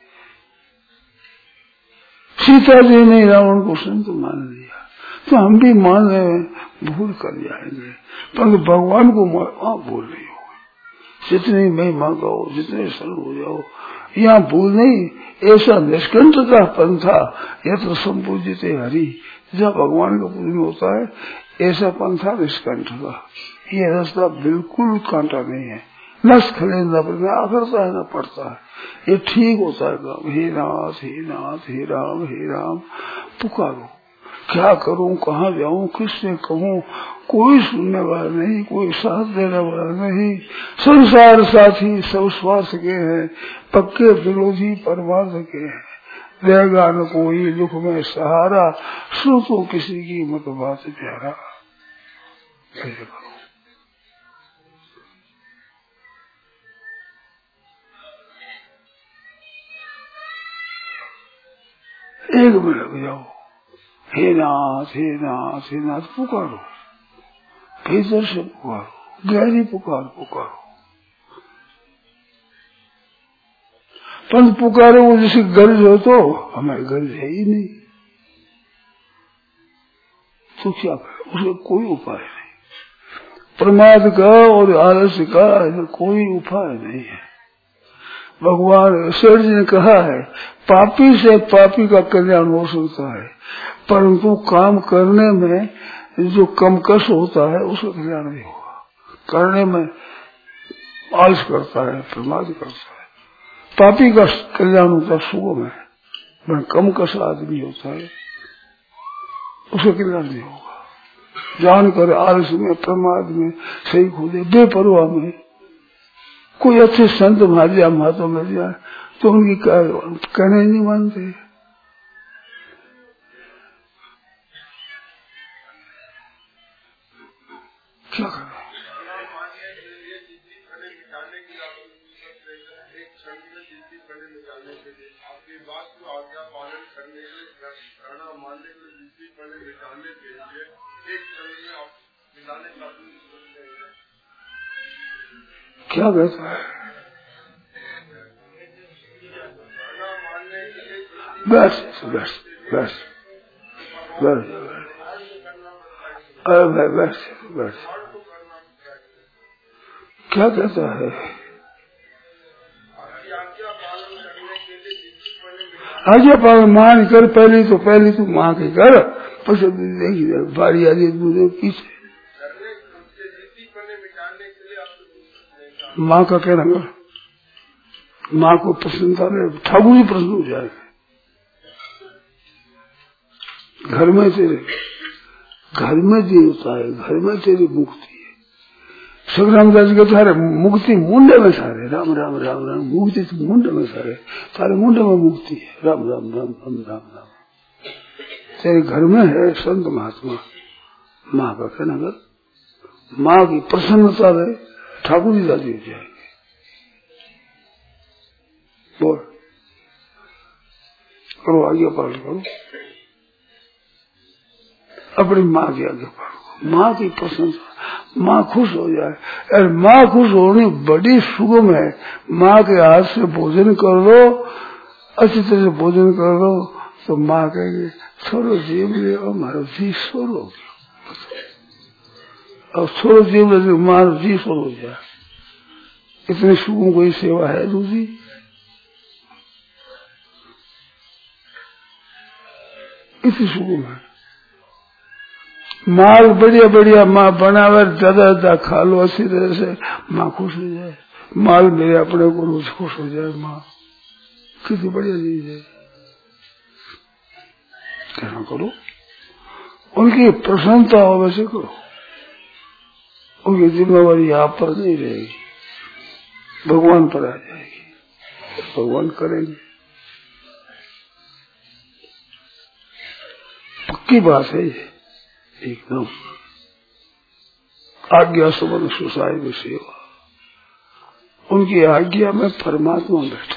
सीता जी ने रावण को संत मान लिया, तो हम भी मान रहे हैं, भूल कर जाएंगे, पर भगवान को भूल नहीं होगी। जितनी महिमा गाओ, जितने शरण हो जाओ, यहाँ भूल नहीं। ऐसा निष्कंठ का पंथा यत्र संपूजित हरि, जब भगवान का पूजन होता है, ऐसा पंथा निष्कंठ का। ये रास्ता बिल्कुल कांटा नहीं है, न स्खले न आखिरता है न पड़ता है, ये ठीक होता है काम। हे नाथ हे नाथ हे राम पुकारो, क्या करूं, कहाँ जाऊं, किससे कहूं, कोई सुनने वाला नहीं, कोई साथ देने वाला नहीं। संसार साथी सब स्वार्थ के हैं, पक्के विरोधी परमार्थ के हैं। देगा न कोई दुख में सहारा, सो तो किसी की मत बात प्यारा। कैसे करूं? एक में लग जाओ, हे नाथ हे नाथ हे नाथ पुकारो, भीतर से पुकारो, गहरी पुकार पुकारो। पंत पुकारे वो जैसे गर्ज हो, तो हमें गर्ज है ही नहीं, तो क्या करें? उसका कोई उपाय नहीं। प्रमाद का और आलस्य का कोई उपाय नहीं है। भगवान शेर जी ने कहा है, पापी से पापी का कल्याण हो सकता है, परंतु काम करने में जो कमकश होता है उसका कल्याण नहीं होगा। करने में आलस करता है, प्रमाद करता है, पापी का कल्याण होता है सुगम है, पर कमकश आदमी होता है उसका कल्याण नहीं होगा। जानकर आलस में, प्रमाद में, सही खोदे, बेपरवाह में कोई अच्छे संत महाराजा महातो मिल जाए तो उनकी कहने नहीं मानते। क्या करें? क्या कहता है? बस बस बस बस अरे बस बस क्या कहता है? आज्ञा पालन मान कर, पहले तो माँ के कर, पसंद देखिए बारी आ रही पीछे माँ का कहना कर, माँ को प्रसन्नता रहे, ठाकुर ही प्रसन्न हो जाएगा। घर में तेरे, घर में देवता है, घर में तेरी मुक्ति है। सगरामदास जी कहते अरे मुक्ति मुंडे में सारे, राम राम राम राम, मुक्ति तो मुंडे में सारे, सारे मुंडे में मुक्ति है, राम राम राम राम राम राम। तेरे घर में है संत महात्मा, माँ का कहना कर, माँ की प्रसन्नता रहे, ठाकुर जी राजी हो जाएंगे। बोल करो, आज्ञा पालन करो, अपनी माँ की आज्ञा पालन, माँ की प्रशंसा, माँ खुश हो जाए। और माँ खुश होनी बड़ी सुगम है। माँ के हाथ से भोजन कर लो, अच्छी तरह से भोजन कर लो, तो माँ कहेगी छोड़ो जीव ले, हमारा जी सोर हो गया, और छोड़ो जीव ले, हमारा जी सोर हो जाए। इतनी सुगम कोई सेवा है दूसरी? इतनी सुगम है। माल बढ़िया बढ़िया माँ बनावे, ज्यादा खा लो अच्छी तरह से, माँ खुश हो जाए। माल मेरे अपने को रोज खुश हो जाए, माँ कितनी बढ़िया चीज है। कहना करो, उनकी प्रसन्नता हो वैसे करो, उनकी जिम्मेवारी आप पर नहीं रहेगी, भगवान पर आ जाएगी, भगवान करेंगे। पक्की बात है ये एकदम। आज्ञा सुबह सुसाय में सेवा, उनकी आज्ञा में परमात्मा बैठे।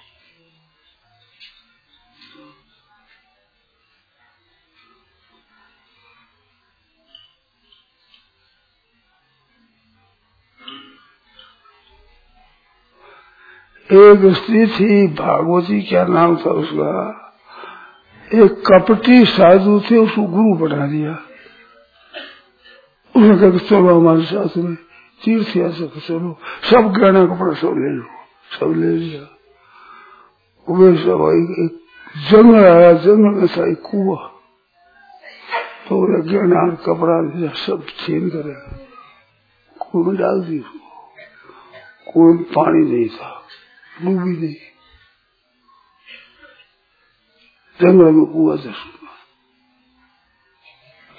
एक स्त्री थी भागवती, क्या नाम था उसका, एक कपटी साधु थे, उसको गुरु बना दिया। उसने कहा चलो हमारे साथ में तीर्थ यात्रा चलो, सब गहना कपड़ा सब ले लो, सब ले लिया। वे सब एक जंगल आया, जंगल में था एक कुआ, तो गहना कपड़ा लिया, सब छीन कर कुएं में डाल दी। कुएं में पानी नहीं था, डूबी नहीं, जंगल में कुआ था।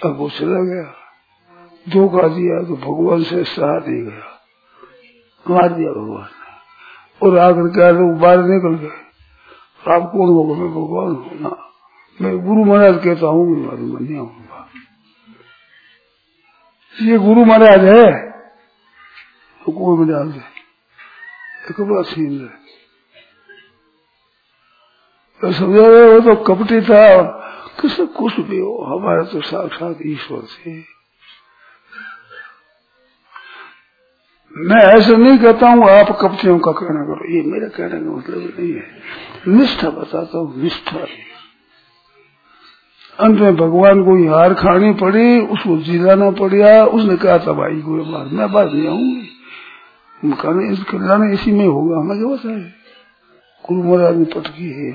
अब वो चला गया, धोखा दिया तो भगवान से सहा नहीं गया, मार दिया भगवान ने। और आकर क्या लोग बाहर निकल गए, आप कौन होगा? मैं भगवान हूँ ना, मैं गुरु महाराज कहता हूँ, मैं नहीं आऊंगा। ये गुरु महाराज है तो कोई में डाल दे, एक बात छीन ले। समझा रहे हो? तो कपटी था, किससे कुछ भी हो, हमारे तो साक्षात ईश्वर थे। मैं ऐसा नहीं कहता हूँ आप कपटियों का कहना करो, ये मेरा कहने का मतलब नहीं है। निष्ठा बताता हूँ, निष्ठा। अंत में भगवान को हार खानी पड़ी, उसको जिलाना पड़ा। उसने कहा था भाई को बार मैं बात नहीं आऊंगी, इस कल्याण इसी में होगा, हमें क्या बताए। गुरु महाराज ने पटकी है,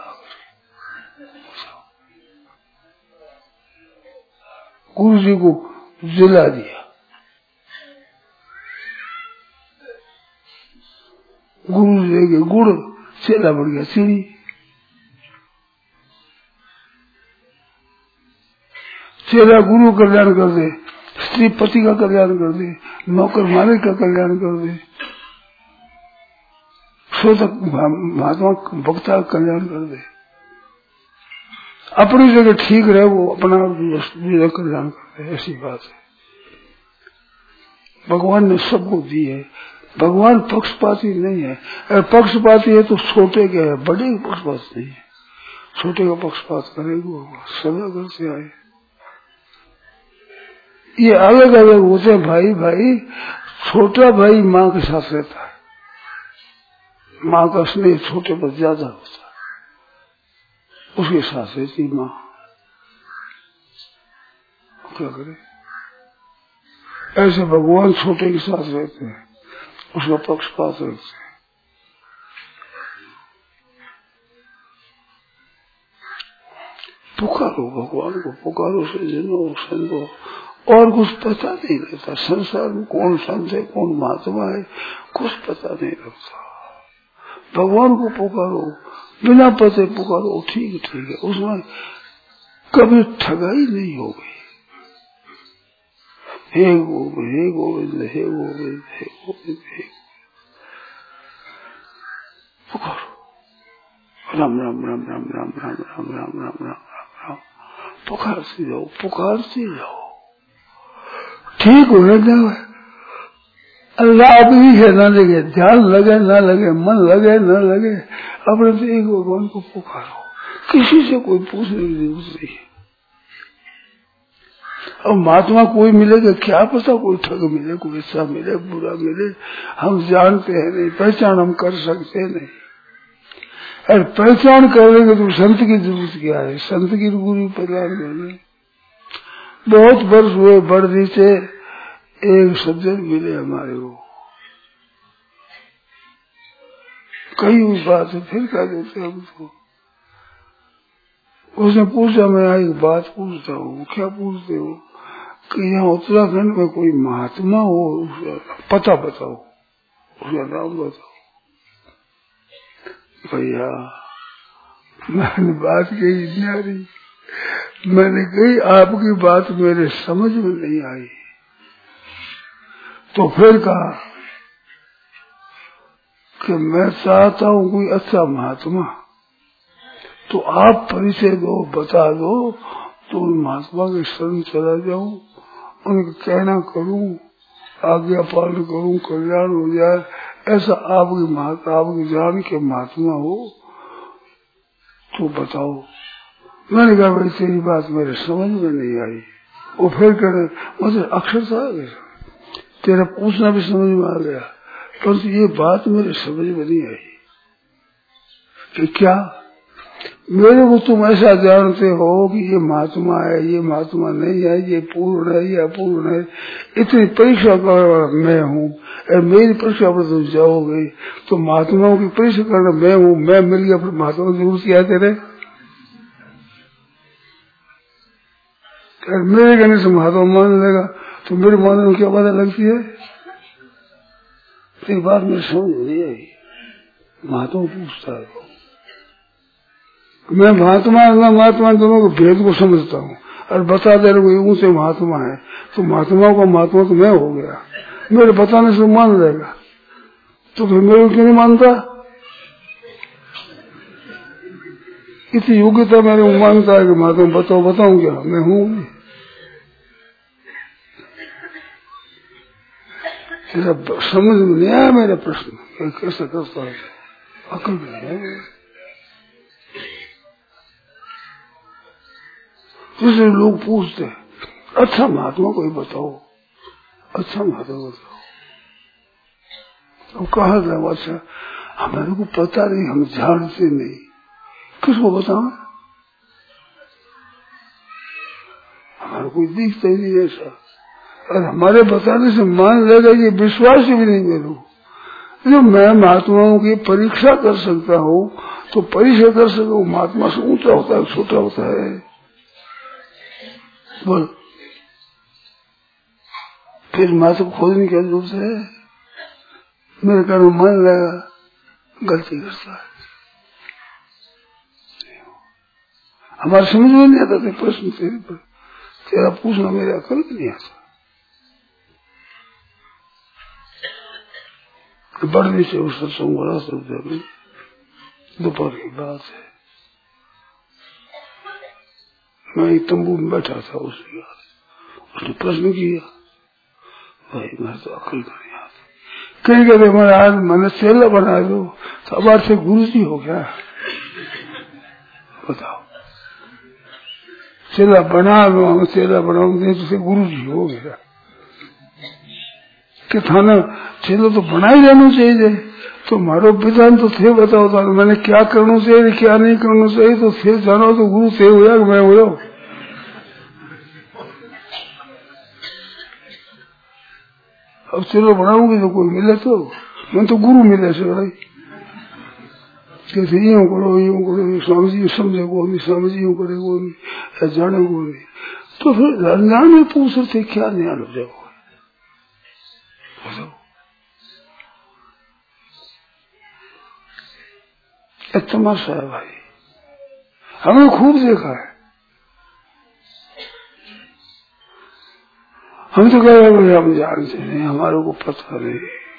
गुरु जी को जिला दिया। गुरु जी के गुड़, चेला बढ़ गया सीढ़ी। चेला गुरु कल्याण कर दे, स्त्री पति का कल्याण कर दे, नौकर मालिक का कल्याण कर दे, शोधक महात्मा वक्ता का कल्याण कर दे। अपनी जगह ठीक रहे, वो अपना कल्याण कर दे, ऐसी बात है। भगवान ने सबको दी है। भगवान पक्षपाती नहीं है। अगर पक्षपाती है तो छोटे के है, बड़े का पक्षपात नहीं है। छोटे का पक्षपात करेगा, सदा घर से आए। ये अलग अलग होते हैं भाई। भाई छोटा भाई माँ के साथ रहता है, माँ का स्नेह छोटे पर ज्यादा होता है, उसके साथ रहती माँ। क्या करे? ऐसे भगवान छोटे के साथ रहते हैं, उसका पक्षपात रखते हैं। पुकारो भगवान को, पुकारो से जिनो संतो, और कुछ पता नहीं रहता। संसार में कौन संत है, कौन महात्मा है, कुछ पता नहीं रहता। भगवान को पुकारो, बिना पते पुकारो, ठीक ठीक है, उसमें कभी ठगाई नहीं होगी। हे गोविंद, हे गोविंद, हे गोविंद, हे गोविंद, हे पुकारो। राम राम राम राम राम राम राम राम राम राम राम, पुकारते जाओ, पुकारते जाओ, ठीक होने जाए। अल्लाह भी है, ना लगे ध्यान, लगे ना लगे मन, लगे ना लगे, अपने से एक भगवान को पुकारो। किसी से कोई पूछने की जरूरत नहीं है। अब महात्मा कोई मिलेगा क्या पता, कोई ठग मिले, कोई अच्छा मिले, बुरा मिले, हम जानते हैं नहीं, पहचान हम कर सकते नहीं। अरे पहचान कर लेंगे तो संत की जरूरत क्या है? संत की गुरु प्रदान करने। बहुत वर्ष हुए बड़दी से एक सज्जन मिले हमारे को, कई हुई बात है, फिर कह देते हम उसको। उसने पूछा, मैं एक बात पूछता हूँ। क्या पूछते हो? कि यहाँ उत्तराखंड में कोई महात्मा हो, उसका पता बताओ, उसका नाम बताओ। भैया मैंने बात कही न्यारी, मैंने कही आपकी बात मेरे समझ में नहीं आई। तो फिर कहा कि मैं चाहता हूँ कोई अच्छा महात्मा, तो आप परिचय दो, बता दो, तो उन महात्मा के शरण चला जाऊं, उनका कहना करूं, आज्ञा पालन करूं, कल्याण हो जाए। ऐसा आपकी जान के महात्मा हो तो बताओ। मैंने कहा भाई तेरी बात मेरे समझ में नहीं आई। वो फिर कह रहे, मुझे अक्षर था तेरा पूछना भी समझ में आ गया, परंतु ये बात मेरे समझ में नहीं आई कि क्या मेरे को तुम ऐसा जानते हो कि ये महात्मा है, ये महात्मा नहीं है, ये पूर्ण है, ये अपूर्ण है। इतनी परीक्षा कर मैं हूँ, मेरी परीक्षा पर तुम जाओगे तो महात्माओं की परीक्षा करना मैं हूँ, मैं मिल गया, फिर महात्मा की जरूरत क्या तेरे? मेरे कहने से महात्मा मान लेगा तो मेरे मानने में क्या बात लगती है? एक बात मेरी समझ नहीं आई। महात्मा पूछता है, मैं महात्मा दोनों को भेद को समझता हूँ। और बता दे रहे ऊंचे महात्मा है, तो महात्मा का महात्मा तो मैं हो गया, मेरे बताने से मान लेगा, तो फिर मेरे क्यों नहीं मानता? इतनी योग्यता मेरे को मानता है कि महात्मा बताऊं क्या मैं हूँ? तेरा समझ में नहीं आया मेरा प्रश्न, कैसे करता है? अकल नहीं है। दूसरे लोग पूछते अच्छा महात्मा कोई बताओ, अच्छा महात्मा बताओ, तो कहा था अच्छा हमारे को पता नहीं, हम जानते नहीं, किसको बताओ? हमारे कोई दिखता ही नहीं ऐसा, और हमारे बताने से मान लेगा ये विश्वास ही भी नहीं मेरे को। जो मैं महात्माओं की परीक्षा कर सकता हूँ तो परीक्षा कर सकूँ, महात्मा से ऊंचा होता है छोटा होता है? बोल, फिर महात्मा खोजने की जरूरत है? मेरे कारण मान लेगा गलती करता है। हमारे समझ में नहीं आता था प्रश्न तेरे पर, तेरा पूछना मेरे अकल में नहीं आता। बढ़ने से उस सत्संग बड़ा सब दोपहर की बात है, मैं एक तंबू में बैठा था, उसने प्रश्न किया, भाई मैं तो अकल नहीं आता, कहीं कहते महाराज मैंने चेला बना दो तो अब से गुरु जी हो गया, बताओ चेला बना दो, चेला बनाऊंगे तो गुरु जी हो गया कि थाना चेला तो बना ही रहना चाहिए, तो मारो विधान तो थे बताओ था, मैंने क्या करना चाहिए क्या नहीं करना चाहिए, तो थे जानो तो गुरु थे हो कि मैं हो। अब चलो बनाऊंगी तो कोई मिले तो, मैं तो गुरु मिले से भाई, कहते यूं करो स्वामी जी समझे को नहीं, स्वामी जी यूं करे को नहीं, जाने को नहीं, तो फिर अनजान में पूछ रहे थे क्या न्याय हो जाओ। तमाशा है भाई, हमने खूब देखा है, हम तो कह रहे हम जानते नहीं, हमारे को पता नहीं,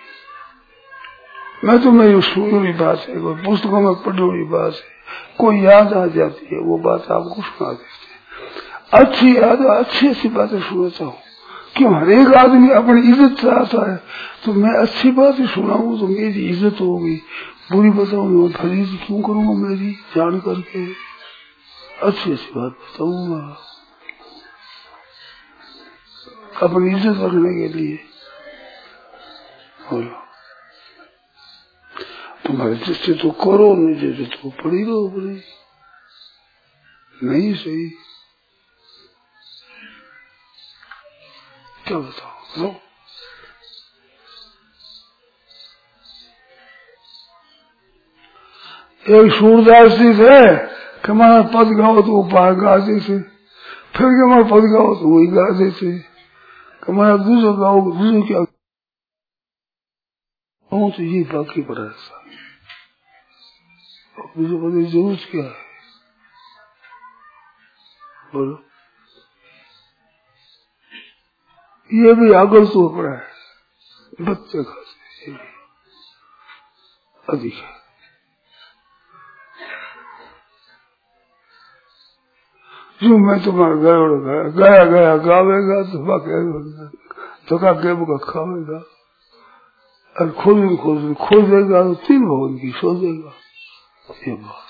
मैं तो मेरी सुनी हुई बात है, कोई पुस्तकों में पढ़ी हुई बात है, कोई याद आ जाती है वो बात आपको सुना देते हैं, अच्छी याद अच्छी अच्छी बातें सुनाता हूँ, क्यों हर एक आदमी अपनी इज्जत चाहता है, तो मैं अच्छी बात ही सुनाऊंगा तो मेरी इज्जत होगी, बुरी बताऊंगा फरीद क्यों करूंगा, मेरी जान करके अच्छी अच्छी बात बताऊंगा अपनी इज्जत रखने के लिए। बोलो तुम्हारे जिससे तो करो, नहीं जैसे तो पड़ी रहो, पड़ी नहीं सही, क्या बताओ? एक सूरदास जी थे कि हमारा पद गाओ तो वो बाहर गाते थे, फिर कि हमारा पद गाओ तो वही गाते थे, हमारा दूसरा गाओ दूसरे क्या तो ये बाकी पड़ा था, दूसरे पद जरूरत क्या है? बोलो, ये भी आगल तो पड़ा है, बच्चे खाते अधिक है। जो मैं तुम्हारा गया गया गावेगा तो धोखा गेब का खावेगा, और खोज देगा तो तीन भवन की सो देगा, ये बात।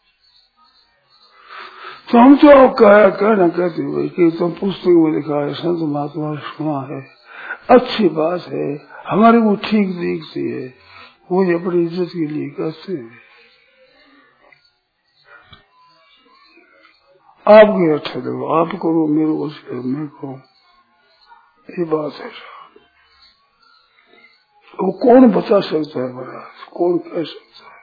तो हम तो कहना कहते हुए कि तुम पुस्तक में लिखा है, संत महात्मा सुना है, अच्छी बात है, हमारे को ठीक दिखती है, वो अपनी इज्जत के लिए कहते हैं, आपके अच्छा देखो, आप करो मेरे को मैं करो, ये बात है। वो कौन बता सकता है महाराज, कौन कह सकता है?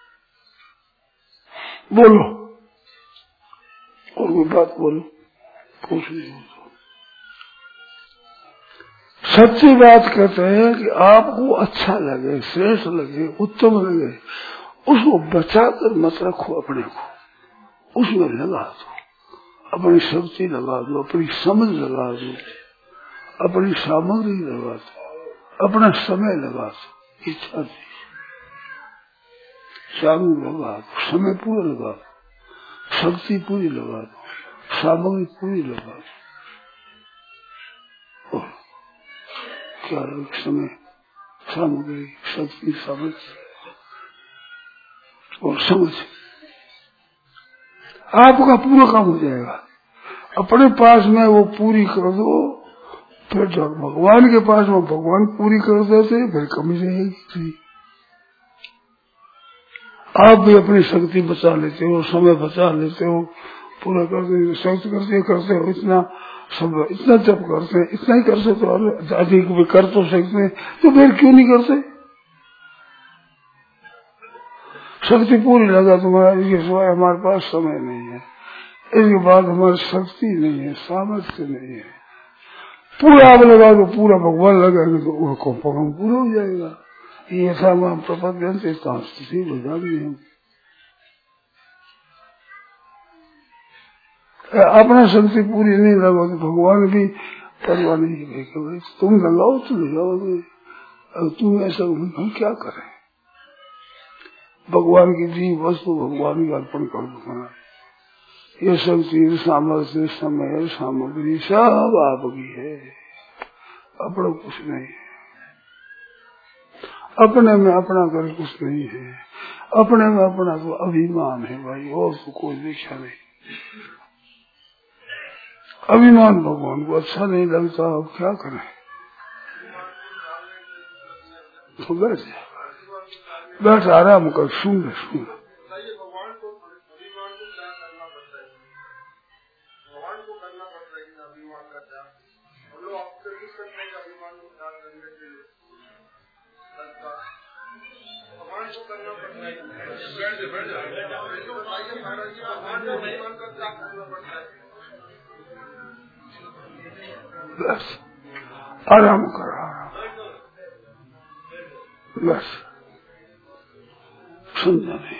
बोलो और कोई बात बोलो, कुछ नहीं होता। सच्ची बात कहते हैं कि आपको अच्छा लगे, श्रेष्ठ लगे, उत्तम लगे, उसको बचाकर मत रखो, अपने को उसमें लगा दो, अपनी शक्ति लगा दो, अपनी समझ लगा दो, अपनी सामग्री लगा दो, अपना समय लगा दो, इच्छा दी सामग्री लगा दो, समय पूरा लगा दो, शक्ति पूरी लगा दो, सामग्री पूरी लगा दो। और क्या समय, सामग्री, शक्ति, समझ और समझ आपका पूरा काम हो जाएगा। अपने पास में वो पूरी कर दो, फिर जब भगवान के पास में भगवान पूरी कर देते, फिर कमी रहेगी। आप भी अपनी शक्ति बचा लेते हो, समय बचा लेते हो, पूरा करते हो, शक्ति करते हो, इतना सब इतना जब करते हैं, इतना ही कर सकते हो, अधिक भी कर तो सकते हैं, तो फिर क्यों नहीं करते? शक्ति पूरी लगा तुम्हारा, इसके सिवाय हमारे पास समय नहीं है, इसके बाद हमारी शक्ति नहीं है, सामर्थ्य नहीं है। पूरा आप लगा दो, पूरा भगवान लगाएंगे तो वो काम पूरा हो जाएगा। ये सामान प्रपंच स्थिति हो जाएगी। हम अपना शक्ति पूरी नहीं लगाओ तो भगवान भी परवाह नहीं है, तुम लगाओ तो लगाओगे, अब तुम ऐसा हम क्या करें? भगवान की दी वस्तु भगवान की अर्पण कर दो। ये शक्ति, सामर्थ्य, समय, सामग्री सब आपकी है, अपना कुछ नहीं है, अपने में अपना कर कुछ नहीं है, अपने में अपना तो अभिमान है भाई, और तो कोई दीक्षा नहीं। अभिमान भगवान को अच्छा नहीं लगता, अब क्या करें? तो बैठ आराम कर, सुन। बस आराम कर, बस समझा नहीं।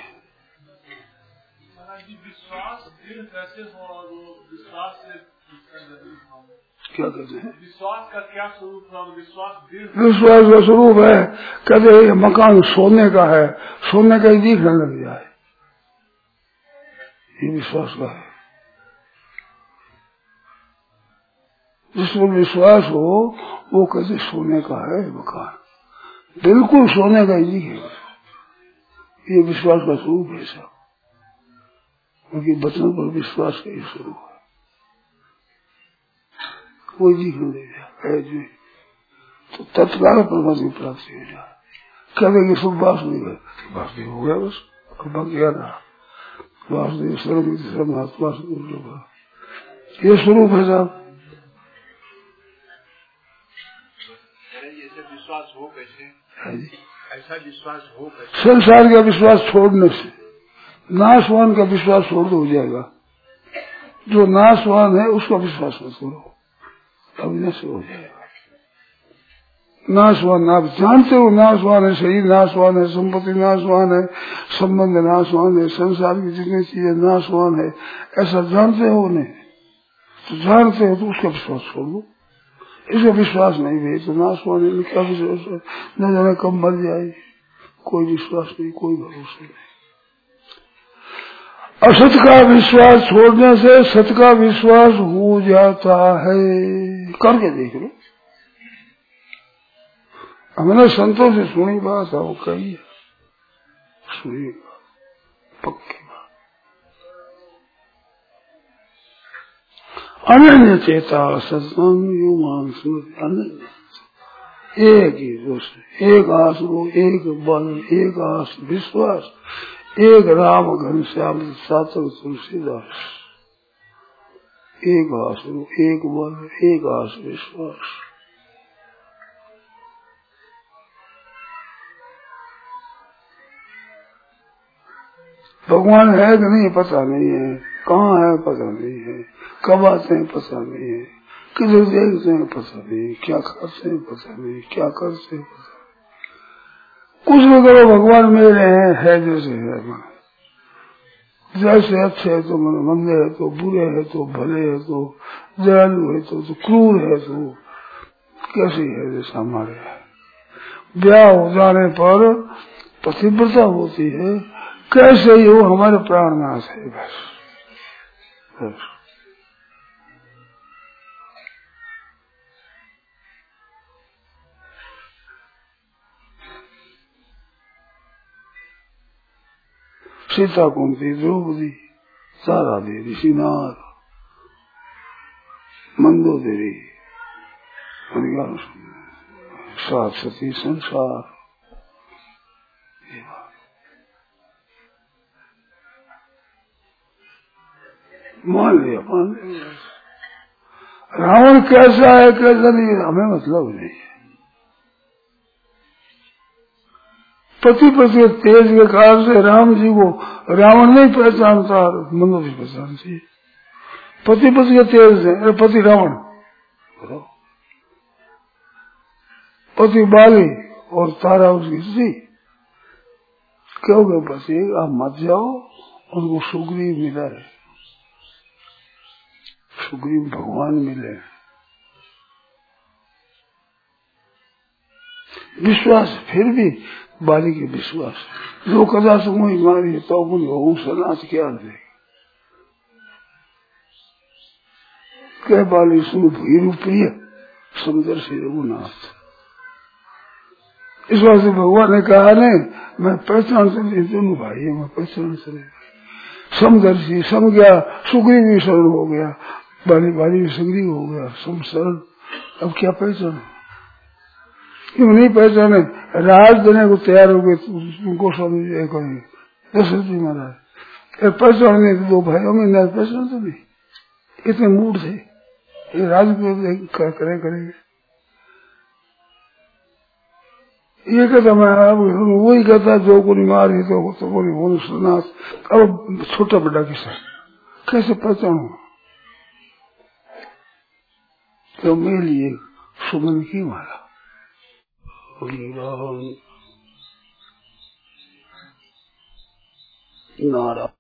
विश्वास दृढ़ कैसे हो, और वो विश्वास से क्या कहते हैं? विश्वास का क्या स्वरूप है? विश्वास का स्वरूप है, कहते ये मकान सोने का है, सोने का ही दिखने लग जाए, ये विश्वास का है। जिसमें विश्वास हो वो कहते सोने का है मकान, बिल्कुल सोने का ही दिखेगा, ये विश्वास का स्वरूप है सब, क्योंकि वचन पर विश्वास का ही स्वरूप है। कोई दिखने देगा तो तत्काल परमात्मा की प्राप्ति हो जाए। क्या देंगे सब वासुदेव, वासुदेव हो गया बस, और बाकी रहा वासुदेव सर्व महात्मा स्वरूप, ये स्वरूप है साहब। विश्वास हो कैसे? ऐसा विश्वास हो कैसे? संसार का विश्वास छोड़ने से, नाशवान का विश्वास छोड़ दो, हो जाएगा। जो नाशवान है उसका विश्वास मत करो, तब से हो जाएगा। नाशवान आप जानते हो, नाशवान है, शरीर नाशवान है, संपत्ति नाशवान है, संबंध नाशवान है, संसार की जितनी चीजें नाशवान है, ऐसा जानते हो उन्हें, तो जानते हो तो उसका विश्वास छोड़ दो। इसका विश्वास नहीं है तो नाशवान है, क्या विश्वास है? न जाने कब मर जाए, कोई विश्वास नहीं, कोई भरोसा नहीं। असत का विश्वास छोड़ने से सत का विश्वास हो जाता है। करके देख लो, हमने संतों से सुनी बात है, वो कही है, सुनी पक्की बात। अनन्य चेता सत्संग युमान स्मृति, अनन्य एक ही दोस्त, एक आसरो, एक बल, एक आस विश्वास, एक राम घनश्याम सातक तुलसीदास, एक आसरो, एक बल, एक आस विश्वास। भगवान है कि नहीं पता नहीं है, कहाँ है पता नहीं है, कब आते हैं पता नहीं है, किधर देखते हैं पता नहीं, क्या करते हैं पता नहीं, क्या करते हैं पता नहीं। कुछ भी करो भगवान मेरे हैं, है जैसे है मन, जैसे अच्छे है तो मन, मंदे है तो बुरे है तो भले है तो दयालु है तो क्रूर है तो कैसे है जैसा हमारे है। ब्याह हो जाने पर पतिव्रता होती है, कैसे ही हो हमारे प्राणनाश है बस। सीता कुंती द्रौपदी सारा देवी श्रीनाथ मंदोदरी सात सती संसार, मान लिया रावण कैसा है कैसा नहीं हमें मतलब नहीं है। पति पति तेज के कारण से राम जी को रावण नहीं पहचानता, मनो भी पहचानती। पति पति के तेज से अरे पति रावण, पति बाली और तारा उसकी स्त्री, क्योंकि पति आप मत जाओ, उनको सुग्रीव मिला है, सुग्रीव भगवान मिले। विश्वास फिर भी बाली के विश्वास, जो कदा सुमोही मारी तो सनाथ क्या दे कह बाली सुन भीरु प्रिय सुंदर से रघुनाथ। इस बात से भगवान ने कहा नहीं, मैं पहचान से नहीं, दोनों भाई है, मैं पहचान से नहीं। समदर्शी सम गया, सुग्रीव भी शरण हो गया, बाली भी सुग्रीव हो गया, सम शरण। अब क्या पहचान, क्यों नहीं पहचाने? राज देने को तैयार हो गए उनको समझे करेंगे दशरथ जी महाराज, पहचाने दो भाइयों में नहीं पहचान तो नहीं, इतने मूड थे ये राज करेंगे। ये कहता मैं वही कहता जो को मारी तो बोली बोल सुनाथ। अब छोटा बड़ा किसा कैसे पहचानू, तो मेरे लिए सुमन की माला नारा